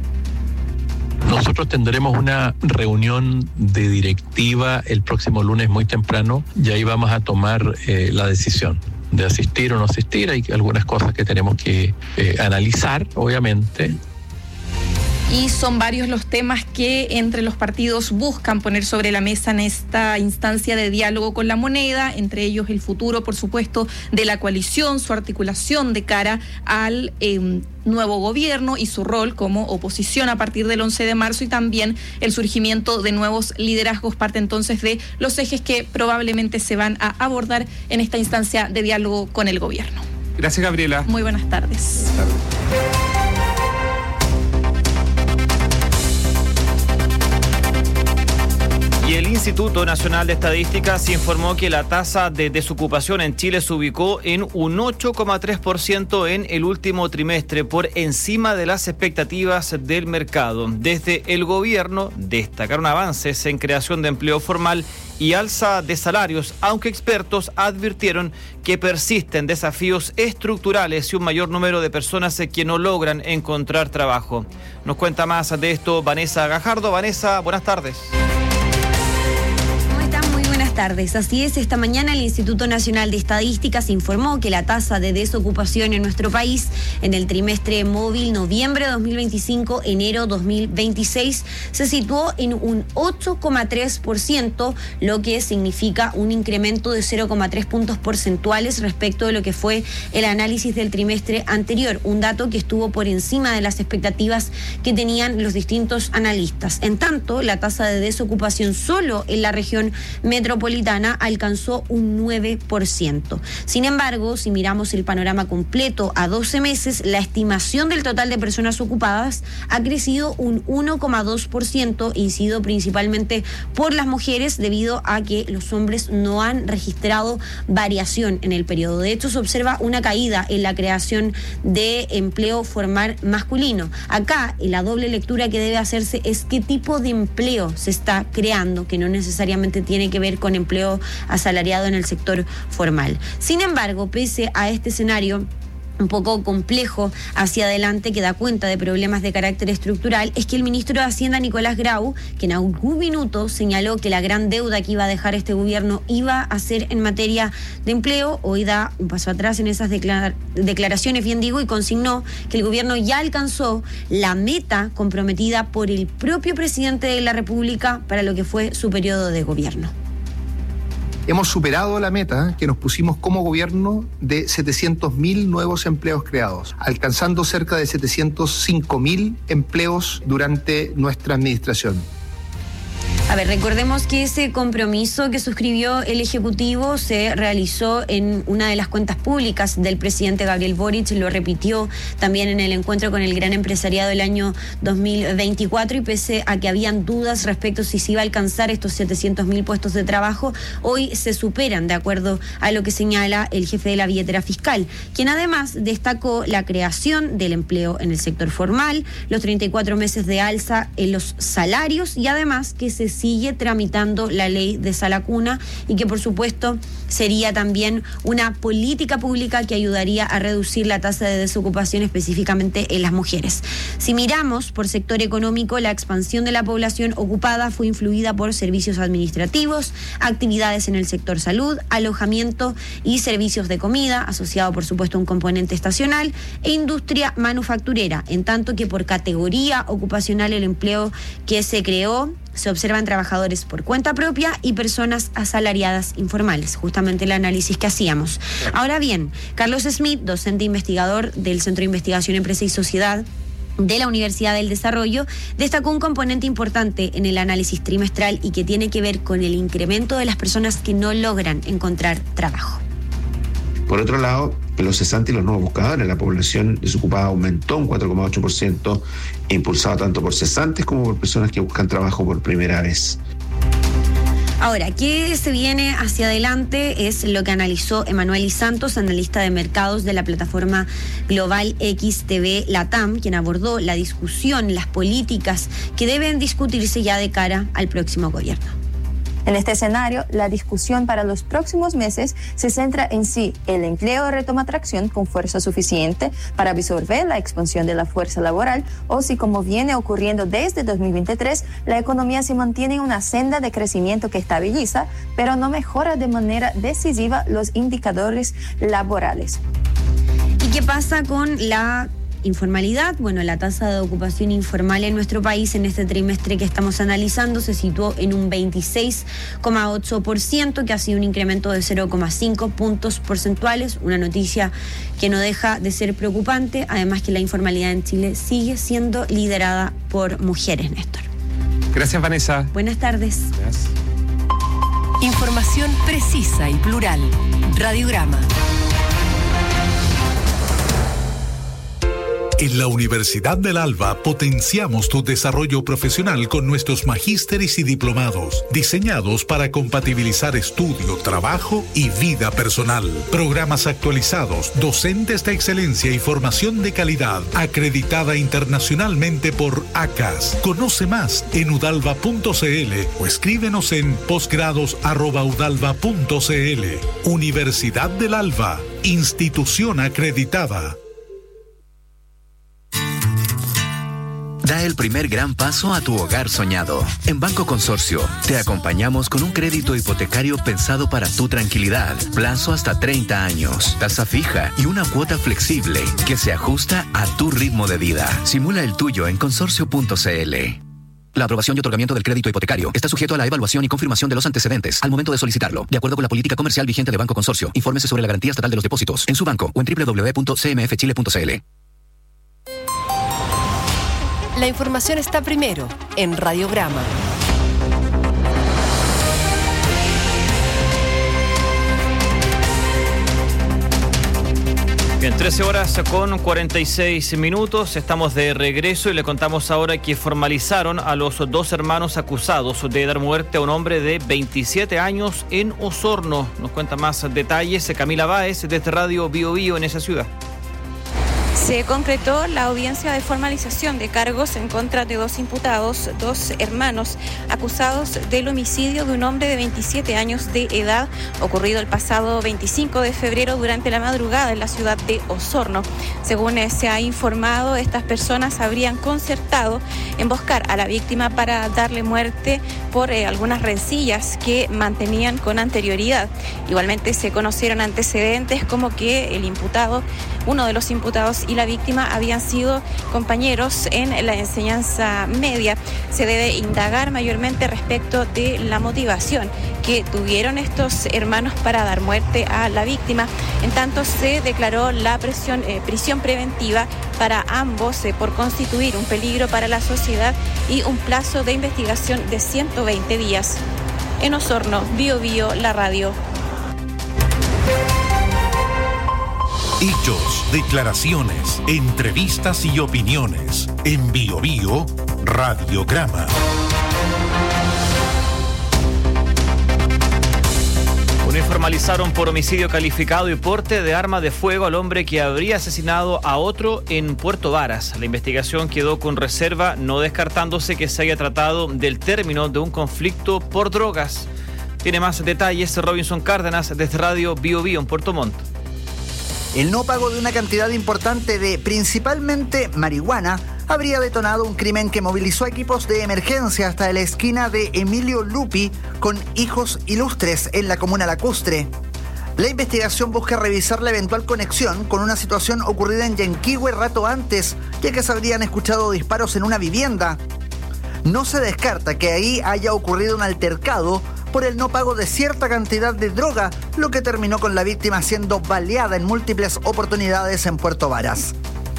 Nosotros tendremos una reunión de directiva el próximo lunes muy temprano y ahí vamos a tomar la decisión de asistir o no asistir. Hay algunas cosas que tenemos que analizar, obviamente. Y son varios los temas que entre los partidos buscan poner sobre la mesa en esta instancia de diálogo con la moneda, entre ellos el futuro, por supuesto, de la coalición, su articulación de cara al nuevo gobierno y su rol como oposición a partir del 11 de marzo y también el surgimiento de nuevos liderazgos, parte entonces de los ejes que probablemente se van a abordar en esta instancia de diálogo con el gobierno. Gracias, Gabriela. Muy buenas tardes. Buenas tardes. Y el Instituto Nacional de Estadísticas informó que la tasa de desocupación en Chile se ubicó en un 8,3% en el último trimestre, por encima de las expectativas del mercado. Desde el gobierno destacaron avances en creación de empleo formal y alza de salarios, aunque expertos advirtieron que persisten desafíos estructurales y un mayor número de personas que no logran encontrar trabajo. Nos cuenta más de esto Vanessa Gajardo. Vanessa, buenas tardes. Tardes. Así es, esta mañana el Instituto Nacional de Estadísticas informó que la tasa de desocupación en nuestro país en el trimestre móvil noviembre 2025, enero 2026 se situó en un 8,3%, lo que significa un incremento de 0,3 puntos porcentuales respecto de lo que fue el análisis del trimestre anterior, un dato que estuvo por encima de las expectativas que tenían los distintos analistas. En tanto, la tasa de desocupación solo en la región metropolitana alcanzó un 9%. Sin embargo, si miramos el panorama completo a 12 meses, la estimación del total de personas ocupadas ha crecido un 1,2%, incidido principalmente por las mujeres debido a que los hombres no han registrado variación en el periodo. De hecho, se observa una caída en la creación de empleo formal masculino. Acá, la doble lectura que debe hacerse es qué tipo de empleo se está creando, que no necesariamente tiene que ver con empleo asalariado en el sector formal. Sin embargo, pese a este escenario un poco complejo hacia adelante, que da cuenta de problemas de carácter estructural, es que el ministro de Hacienda, Nicolás Grau, que en algún minuto señaló que la gran deuda que iba a dejar este gobierno iba a ser en materia de empleo, hoy da un paso atrás en esas declaraciones, bien digo, y consignó que el gobierno ya alcanzó la meta comprometida por el propio presidente de la República para lo que fue su periodo de gobierno. Hemos superado la meta que nos pusimos como gobierno de 700.000 nuevos empleos creados, alcanzando cerca de 705.000 empleos durante nuestra administración. A ver, recordemos que ese compromiso que suscribió el Ejecutivo se realizó en una de las cuentas públicas del presidente Gabriel Boric, lo repitió también en el encuentro con el gran empresariado del año 2024, y pese a que habían dudas respecto si se iba a alcanzar estos 700.000 puestos de trabajo, hoy se superan, de acuerdo a lo que señala el jefe de la billetera fiscal, quien además destacó la creación del empleo en el sector formal, los 34 meses de alza en los salarios y además que se sigue tramitando la ley de sala cuna y que por supuesto sería también una política pública que ayudaría a reducir la tasa de desocupación específicamente en las mujeres. Si miramos por sector económico, la expansión de la población ocupada fue influida por servicios administrativos, actividades en el sector salud, alojamiento y servicios de comida, asociado por supuesto a un componente estacional, e industria manufacturera, en tanto que por categoría ocupacional el empleo que se creó se observan trabajadores por cuenta propia y personas asalariadas informales, justamente el análisis que hacíamos. Ahora bien, Carlos Smith, docente investigador del Centro de Investigación Empresa y Sociedad de la Universidad del Desarrollo, destacó un componente importante en el análisis trimestral y que tiene que ver con el incremento de las personas que no logran encontrar trabajo. Por otro lado, los cesantes y los nuevos buscadores, la población desocupada aumentó un 4,8%, impulsado tanto por cesantes como por personas que buscan trabajo por primera vez. Ahora, ¿qué se viene hacia adelante? Es lo que analizó Emanuel Y Santos, analista de mercados de la plataforma global XTV Latam, quien abordó la discusión, las políticas que deben discutirse ya de cara al próximo gobierno. En este escenario, la discusión para los próximos meses se centra en si el empleo retoma tracción con fuerza suficiente para absorber la expansión de la fuerza laboral o si, como viene ocurriendo desde 2023, la economía se mantiene en una senda de crecimiento que estabiliza, pero no mejora de manera decisiva los indicadores laborales. ¿Y qué pasa con la informalidad? Bueno, la tasa de ocupación informal en nuestro país en este trimestre que estamos analizando se situó en un 26,8%, que ha sido un incremento de 0,5 puntos porcentuales, una noticia que no deja de ser preocupante, además que la informalidad en Chile sigue siendo liderada por mujeres, Néstor. Gracias, Vanessa. Buenas tardes. Gracias. Información precisa y plural. Radiograma. En la Universidad del Alba potenciamos tu desarrollo profesional con nuestros magísteres y diplomados, diseñados para compatibilizar estudio, trabajo y vida personal. Programas actualizados, docentes de excelencia y formación de calidad, acreditada internacionalmente por ACAS. Conoce más en udalva.cl o escríbenos en posgrados@udalva.cl. Universidad del Alba, institución acreditada. Da el primer gran paso a tu hogar soñado. En Banco Consorcio, te acompañamos con un crédito hipotecario pensado para tu tranquilidad. Plazo hasta 30 años, tasa fija y una cuota flexible que se ajusta a tu ritmo de vida. Simula el tuyo en consorcio.cl. La aprobación y otorgamiento del crédito hipotecario está sujeto a la evaluación y confirmación de los antecedentes al momento de solicitarlo, de acuerdo con la política comercial vigente de Banco Consorcio. Infórmese sobre la garantía estatal de los depósitos en su banco o en www.cmfchile.cl. La información está primero en Radiograma. Bien, 13 horas con 46 minutos, estamos de regreso y le contamos ahora que formalizaron a los dos hermanos acusados de dar muerte a un hombre de 27 años en Osorno. Nos cuenta más detalles Camila Báez desde Radio Bio Bio en esa ciudad. Se concretó la audiencia de formalización de cargos en contra de dos imputados, dos hermanos, acusados del homicidio de un hombre de 27 años de edad, ocurrido el pasado 25 de febrero durante la madrugada en la ciudad de Osorno. Según se ha informado, estas personas habrían concertado emboscar a la víctima para darle muerte por algunas rencillas que mantenían con anterioridad. Igualmente se conocieron antecedentes como que el imputado, uno de los imputados y la víctima habían sido compañeros en la enseñanza media. Se debe indagar mayormente respecto de la motivación que tuvieron estos hermanos para dar muerte a la víctima. En tanto, se declaró la prisión preventiva para ambos por constituir un peligro para la sociedad y un plazo de investigación de 120 días. En Osorno, Bio Bio, la radio. Hechos, declaraciones, entrevistas y opiniones. En Bio Bio, Radiograma. Formalizaron por homicidio calificado y porte de arma de fuego al hombre que habría asesinado a otro en Puerto Varas. La investigación quedó con reserva, no descartándose que se haya tratado del término de un conflicto por drogas. Tiene más detalles Robinson Cárdenas desde Radio Bio Bio en Puerto Montt. El no pago de una cantidad importante de principalmente marihuana habría detonado un crimen que movilizó equipos de emergencia hasta la esquina de Emilio Lupi con Hijos Ilustres en la comuna Lacustre. La investigación busca revisar la eventual conexión con una situación ocurrida en Yanquihue rato antes, ya que se habrían escuchado disparos en una vivienda. No se descarta que ahí haya ocurrido un altercado por el no pago de cierta cantidad de droga, lo que terminó con la víctima siendo baleada en múltiples oportunidades en Puerto Varas.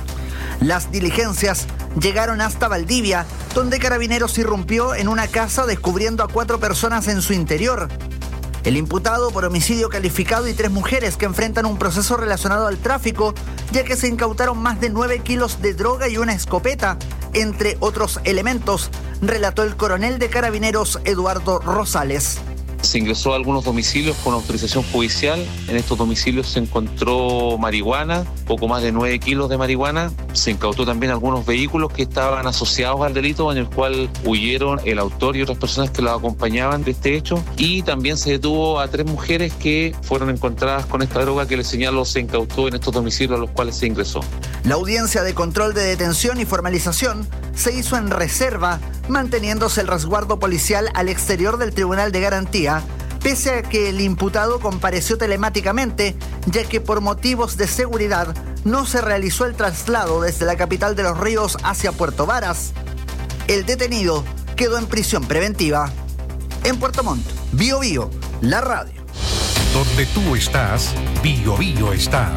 Las diligencias llegaron hasta Valdivia, donde Carabineros irrumpió en una casa descubriendo a 4 personas en su interior. El imputado por homicidio calificado y 3 mujeres que enfrentan un proceso relacionado al tráfico, ya que se incautaron más de 9 kilos de droga y una escopeta, entre otros elementos, relató el coronel de Carabineros Eduardo Rosales. Se ingresó a algunos domicilios con autorización judicial. En estos domicilios se encontró marihuana, poco más de 9 kilos de marihuana. Se incautó también algunos vehículos que estaban asociados al delito, en el cual huyeron el autor y otras personas que lo acompañaban de este hecho. Y también se detuvo a 3 mujeres que fueron encontradas con esta droga que les señalo se incautó en estos domicilios a los cuales se ingresó. La audiencia de control de detención y formalización se hizo en reserva, manteniéndose el resguardo policial al exterior del Tribunal de Garantía, pese a que el imputado compareció telemáticamente, ya que por motivos de seguridad no se realizó el traslado desde la capital de Los Ríos hacia Puerto Varas. El detenido quedó en prisión preventiva. En Puerto Montt, Bio Bio, la radio. Donde tú estás, Bio Bio está.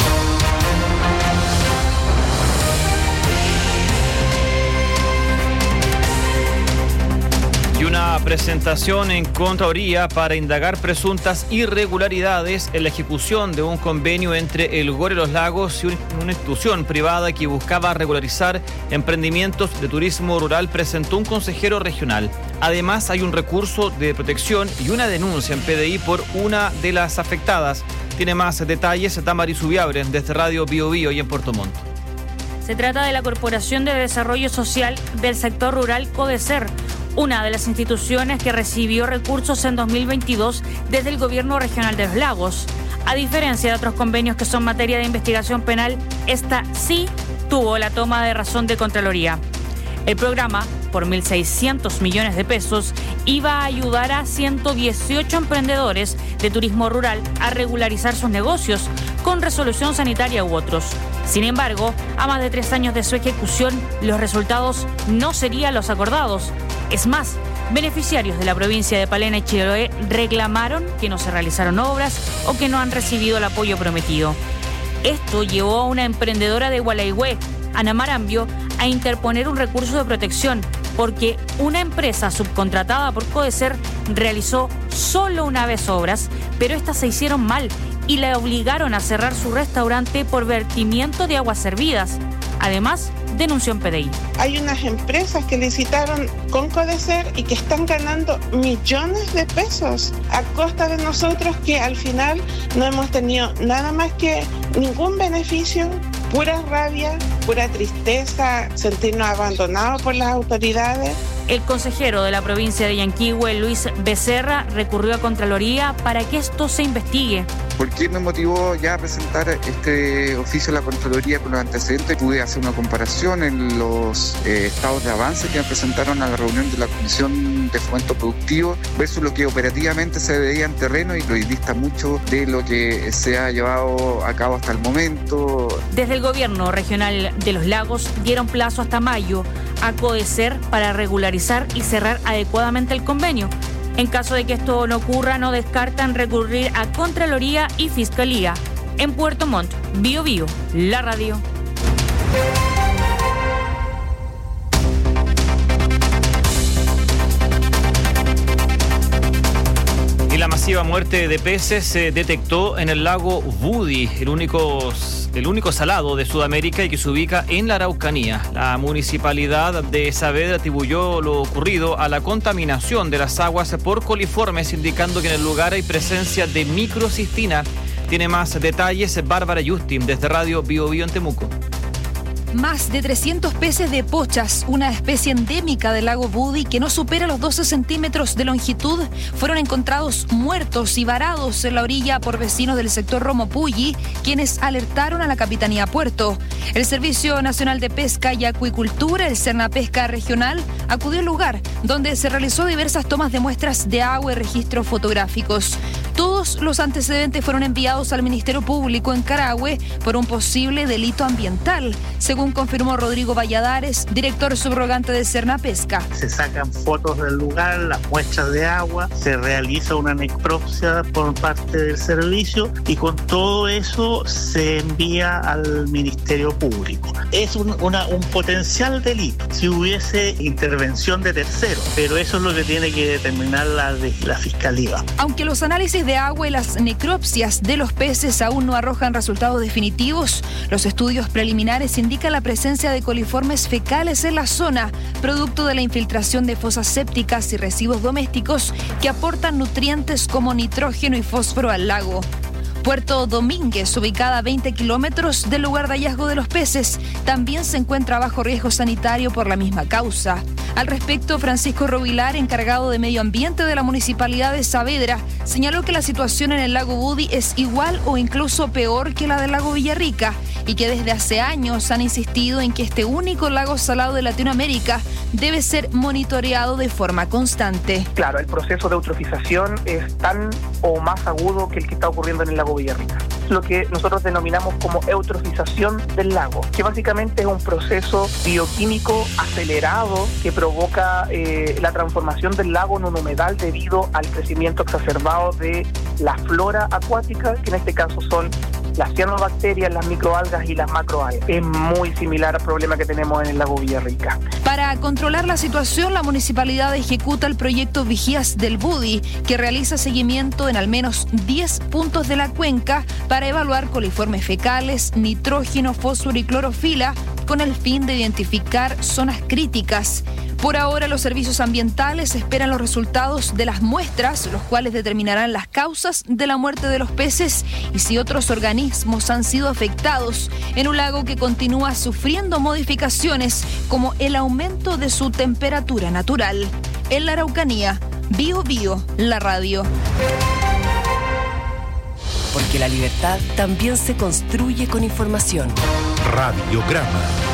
Y una presentación en Contraloría para indagar presuntas irregularidades en la ejecución de un convenio entre el GORE Los Lagos y una institución privada que buscaba regularizar emprendimientos de turismo rural, presentó un consejero regional. Además, hay un recurso de protección y una denuncia en PDI por una de las afectadas. Tiene más detalles Damaris Ubiabre desde Radio Bio Bio y en Puerto Montt. Se trata de la Corporación de Desarrollo Social del Sector Rural, CODESER, una de las instituciones que recibió recursos en 2022 desde el Gobierno Regional de Los Lagos. A diferencia de otros convenios que son materia de investigación penal, esta sí tuvo la toma de razón de Contraloría. El programa, por 1.600 millones de pesos, iba a ayudar a 118 emprendedores de turismo rural a regularizar sus negocios con resolución sanitaria u otros. Sin embargo, a más de 3 años de su ejecución, los resultados no serían los acordados. Es más, beneficiarios de la provincia de Palena y Chiloé reclamaron que no se realizaron obras o que no han recibido el apoyo prometido. Esto llevó a una emprendedora de Gualeguay, Ana Marambio, a interponer un recurso de protección porque una empresa subcontratada por CODESER realizó solo una vez obras, pero estas se hicieron mal y la obligaron a cerrar su restaurante por vertimiento de aguas servidas. Además, denunció en PDI. Hay unas empresas que licitaron con CODESER y que están ganando millones de pesos a costa de nosotros, que al final no hemos tenido nada más que ningún beneficio, pura rabia, pura tristeza, sentirnos abandonados por las autoridades. El consejero de la provincia de Yanquihue, Luis Becerra, recurrió a Contraloría para que esto se investigue. ¿Por qué me motivó ya a presentar este oficio a la Contraloría con los antecedentes? Pude hacer una comparación en los estados de avance que me presentaron a la reunión de la Comisión de Fomento Productivo versus lo que operativamente se veía en terreno, y lo dista mucho de lo que se ha llevado a cabo hasta el momento. Desde el Gobierno Regional de Los Lagos dieron plazo hasta mayo a CODESER para regularizar y cerrar adecuadamente el convenio. En caso de que esto no ocurra, no descartan recurrir a Contraloría y Fiscalía. En Puerto Montt, Bío Bío, la radio. Y la masiva muerte de peces se detectó en el lago Budi, el único salado de Sudamérica y que se ubica en la Araucanía. La municipalidad de Saavedra atribuyó lo ocurrido a la contaminación de las aguas por coliformes, indicando que en el lugar hay presencia de microcistina. Tiene más detalles Bárbara Justin desde Radio Bío Bío en Temuco. Más de 300 peces de pochas, una especie endémica del lago Budi que no supera los 12 centímetros de longitud, fueron encontrados muertos y varados en la orilla por vecinos del sector Romopulli, quienes alertaron a la Capitanía Puerto. El Servicio Nacional de Pesca y Acuicultura, el Cernapesca Regional, acudió al lugar, donde se realizó diversas tomas de muestras de agua y registros fotográficos. Todos los antecedentes fueron enviados al Ministerio Público en Carahue por un posible delito ambiental, según confirmó Rodrigo Valladares, director subrogante de Cernapesca. Se sacan fotos del lugar, las muestras de agua, se realiza una necropsia por parte del servicio y con todo eso se envía al Ministerio Público. Es un potencial delito si hubiese intervención de terceros, pero eso es lo que tiene que determinar la Fiscalía. Aunque los análisis de agua y las necropsias de los peces aún no arrojan resultados definitivos, los estudios preliminares indican la presencia de coliformes fecales en la zona, producto de la infiltración de fosas sépticas y residuos domésticos que aportan nutrientes como nitrógeno y fósforo al lago. Puerto Domínguez, ubicada a 20 kilómetros del lugar de hallazgo de los peces, también se encuentra bajo riesgo sanitario por la misma causa. Al respecto, Francisco Rovilar, encargado de Medio Ambiente de la Municipalidad de Saavedra, señaló que la situación en el lago Budi es igual o incluso peor que la del lago Villarrica y que desde hace años han insistido en que este único lago salado de Latinoamérica debe ser monitoreado de forma constante. Claro, el proceso de eutrofización es tan o más agudo que el que está ocurriendo en el lago Villarrica. Lo que nosotros denominamos como eutrofización del lago, que básicamente es un proceso bioquímico acelerado que provoca la transformación del lago en un humedal debido al crecimiento exacerbado de la flora acuática, que en este caso son las cianobacterias, las microalgas y las macroalgas. Es muy similar al problema que tenemos en el lago Villarrica. Para controlar la situación, la municipalidad ejecuta el proyecto Vigías del Budi, que realiza seguimiento en al menos 10 puntos de la cuenca para evaluar coliformes fecales, nitrógeno, fósforo y clorofila, con el fin de identificar zonas críticas. Por ahora, los servicios ambientales esperan los resultados de las muestras, los cuales determinarán las causas de la muerte de los peces y si otros organismos han sido afectados en un lago que continúa sufriendo modificaciones como el aumento de su temperatura natural. En la Araucanía, Bío Bío, la radio. Porque la libertad también se construye con información. Radiograma.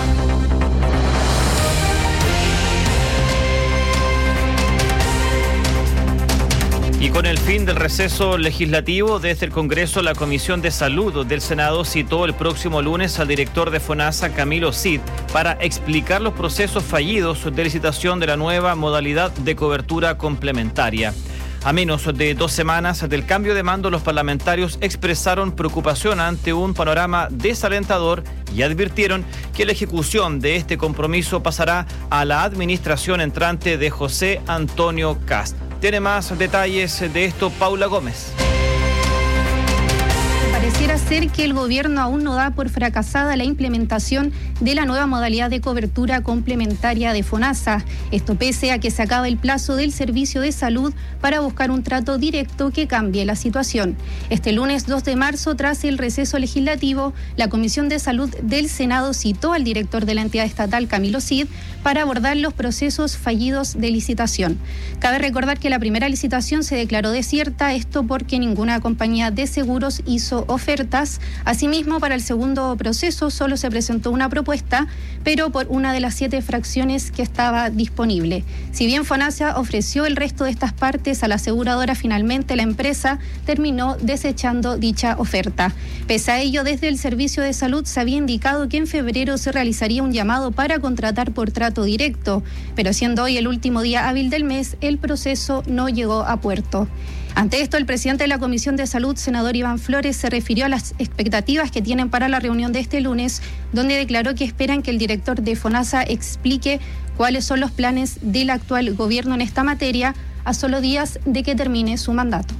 Y con el fin del receso legislativo, desde el Congreso, la Comisión de Salud del Senado citó el próximo lunes al director de FONASA, Camilo Cid, para explicar los procesos fallidos de licitación de la nueva modalidad de cobertura complementaria. A menos de 2 semanas del cambio de mando, los parlamentarios expresaron preocupación ante un panorama desalentador y advirtieron que la ejecución de este compromiso pasará a la administración entrante de José Antonio Kast. Tiene más detalles de esto Paula Gómez. Pareciera ser que el gobierno aún no da por fracasada la implementación de la nueva modalidad de cobertura complementaria de FONASA. Esto pese a que se acaba el plazo del servicio de salud para buscar un trato directo que cambie la situación. Este lunes 2 de marzo, tras el receso legislativo, la Comisión de Salud del Senado citó al director de la entidad estatal, Camilo Cid, para abordar los procesos fallidos de licitación. Cabe recordar que la primera licitación se declaró desierta, esto porque ninguna compañía de seguros hizo ofertas. Asimismo, para el segundo proceso solo se presentó una propuesta, pero por una de las 7 fracciones que estaba disponible. Si bien FONASA ofreció el resto de estas partes a la aseguradora, finalmente la empresa terminó desechando dicha oferta. Pese a ello, desde el Servicio de Salud se había indicado que en febrero se realizaría un llamado para contratar por trato directo, pero siendo hoy el último día hábil del mes, el proceso no llegó a puerto. Ante esto, el presidente de la Comisión de Salud, senador Iván Flores, se refirió a las expectativas que tienen para la reunión de este lunes, donde declaró que esperan que el director de FONASA explique cuáles son los planes del actual gobierno en esta materia a solo días de que termine su mandato.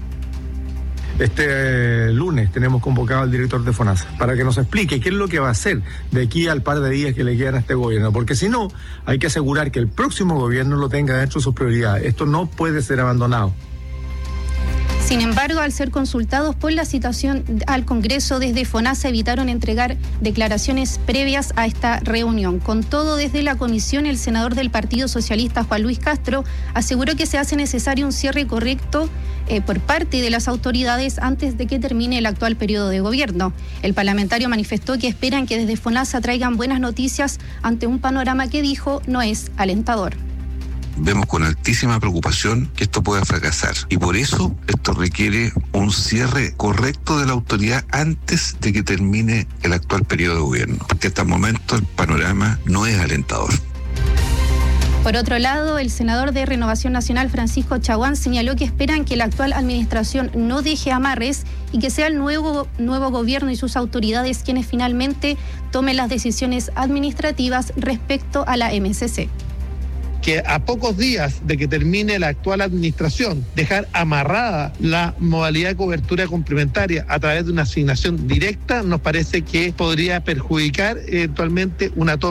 Este lunes tenemos convocado al director de FONASA para que nos explique qué es lo que va a hacer de aquí al par de días que le quedan a este gobierno, porque si no, hay que asegurar que el próximo gobierno lo tenga dentro de sus prioridades. Esto no puede ser abandonado. Sin embargo, al ser consultados por la citación al Congreso, desde FONASA evitaron entregar declaraciones previas a esta reunión. Con todo, desde la comisión, el senador del Partido Socialista, Juan Luis Castro, aseguró que se hace necesario un cierre correcto por parte de las autoridades antes de que termine el actual periodo de gobierno. El parlamentario manifestó que esperan que desde FONASA traigan buenas noticias ante un panorama que dijo no es alentador. Vemos con altísima preocupación que esto pueda fracasar y por eso esto requiere un cierre correcto de la autoridad antes de que termine el actual periodo de gobierno, porque hasta el momento el panorama no es alentador. Por otro lado, el senador de Renovación Nacional, Francisco Chaguán, señaló que esperan que la actual administración no deje amarres y que sea el nuevo gobierno y sus autoridades quienes finalmente tomen las decisiones administrativas respecto a la MCC. Que a pocos días de que termine la actual administración, dejar amarrada la modalidad de cobertura complementaria a través de una asignación directa, nos parece que podría perjudicar eventualmente una toma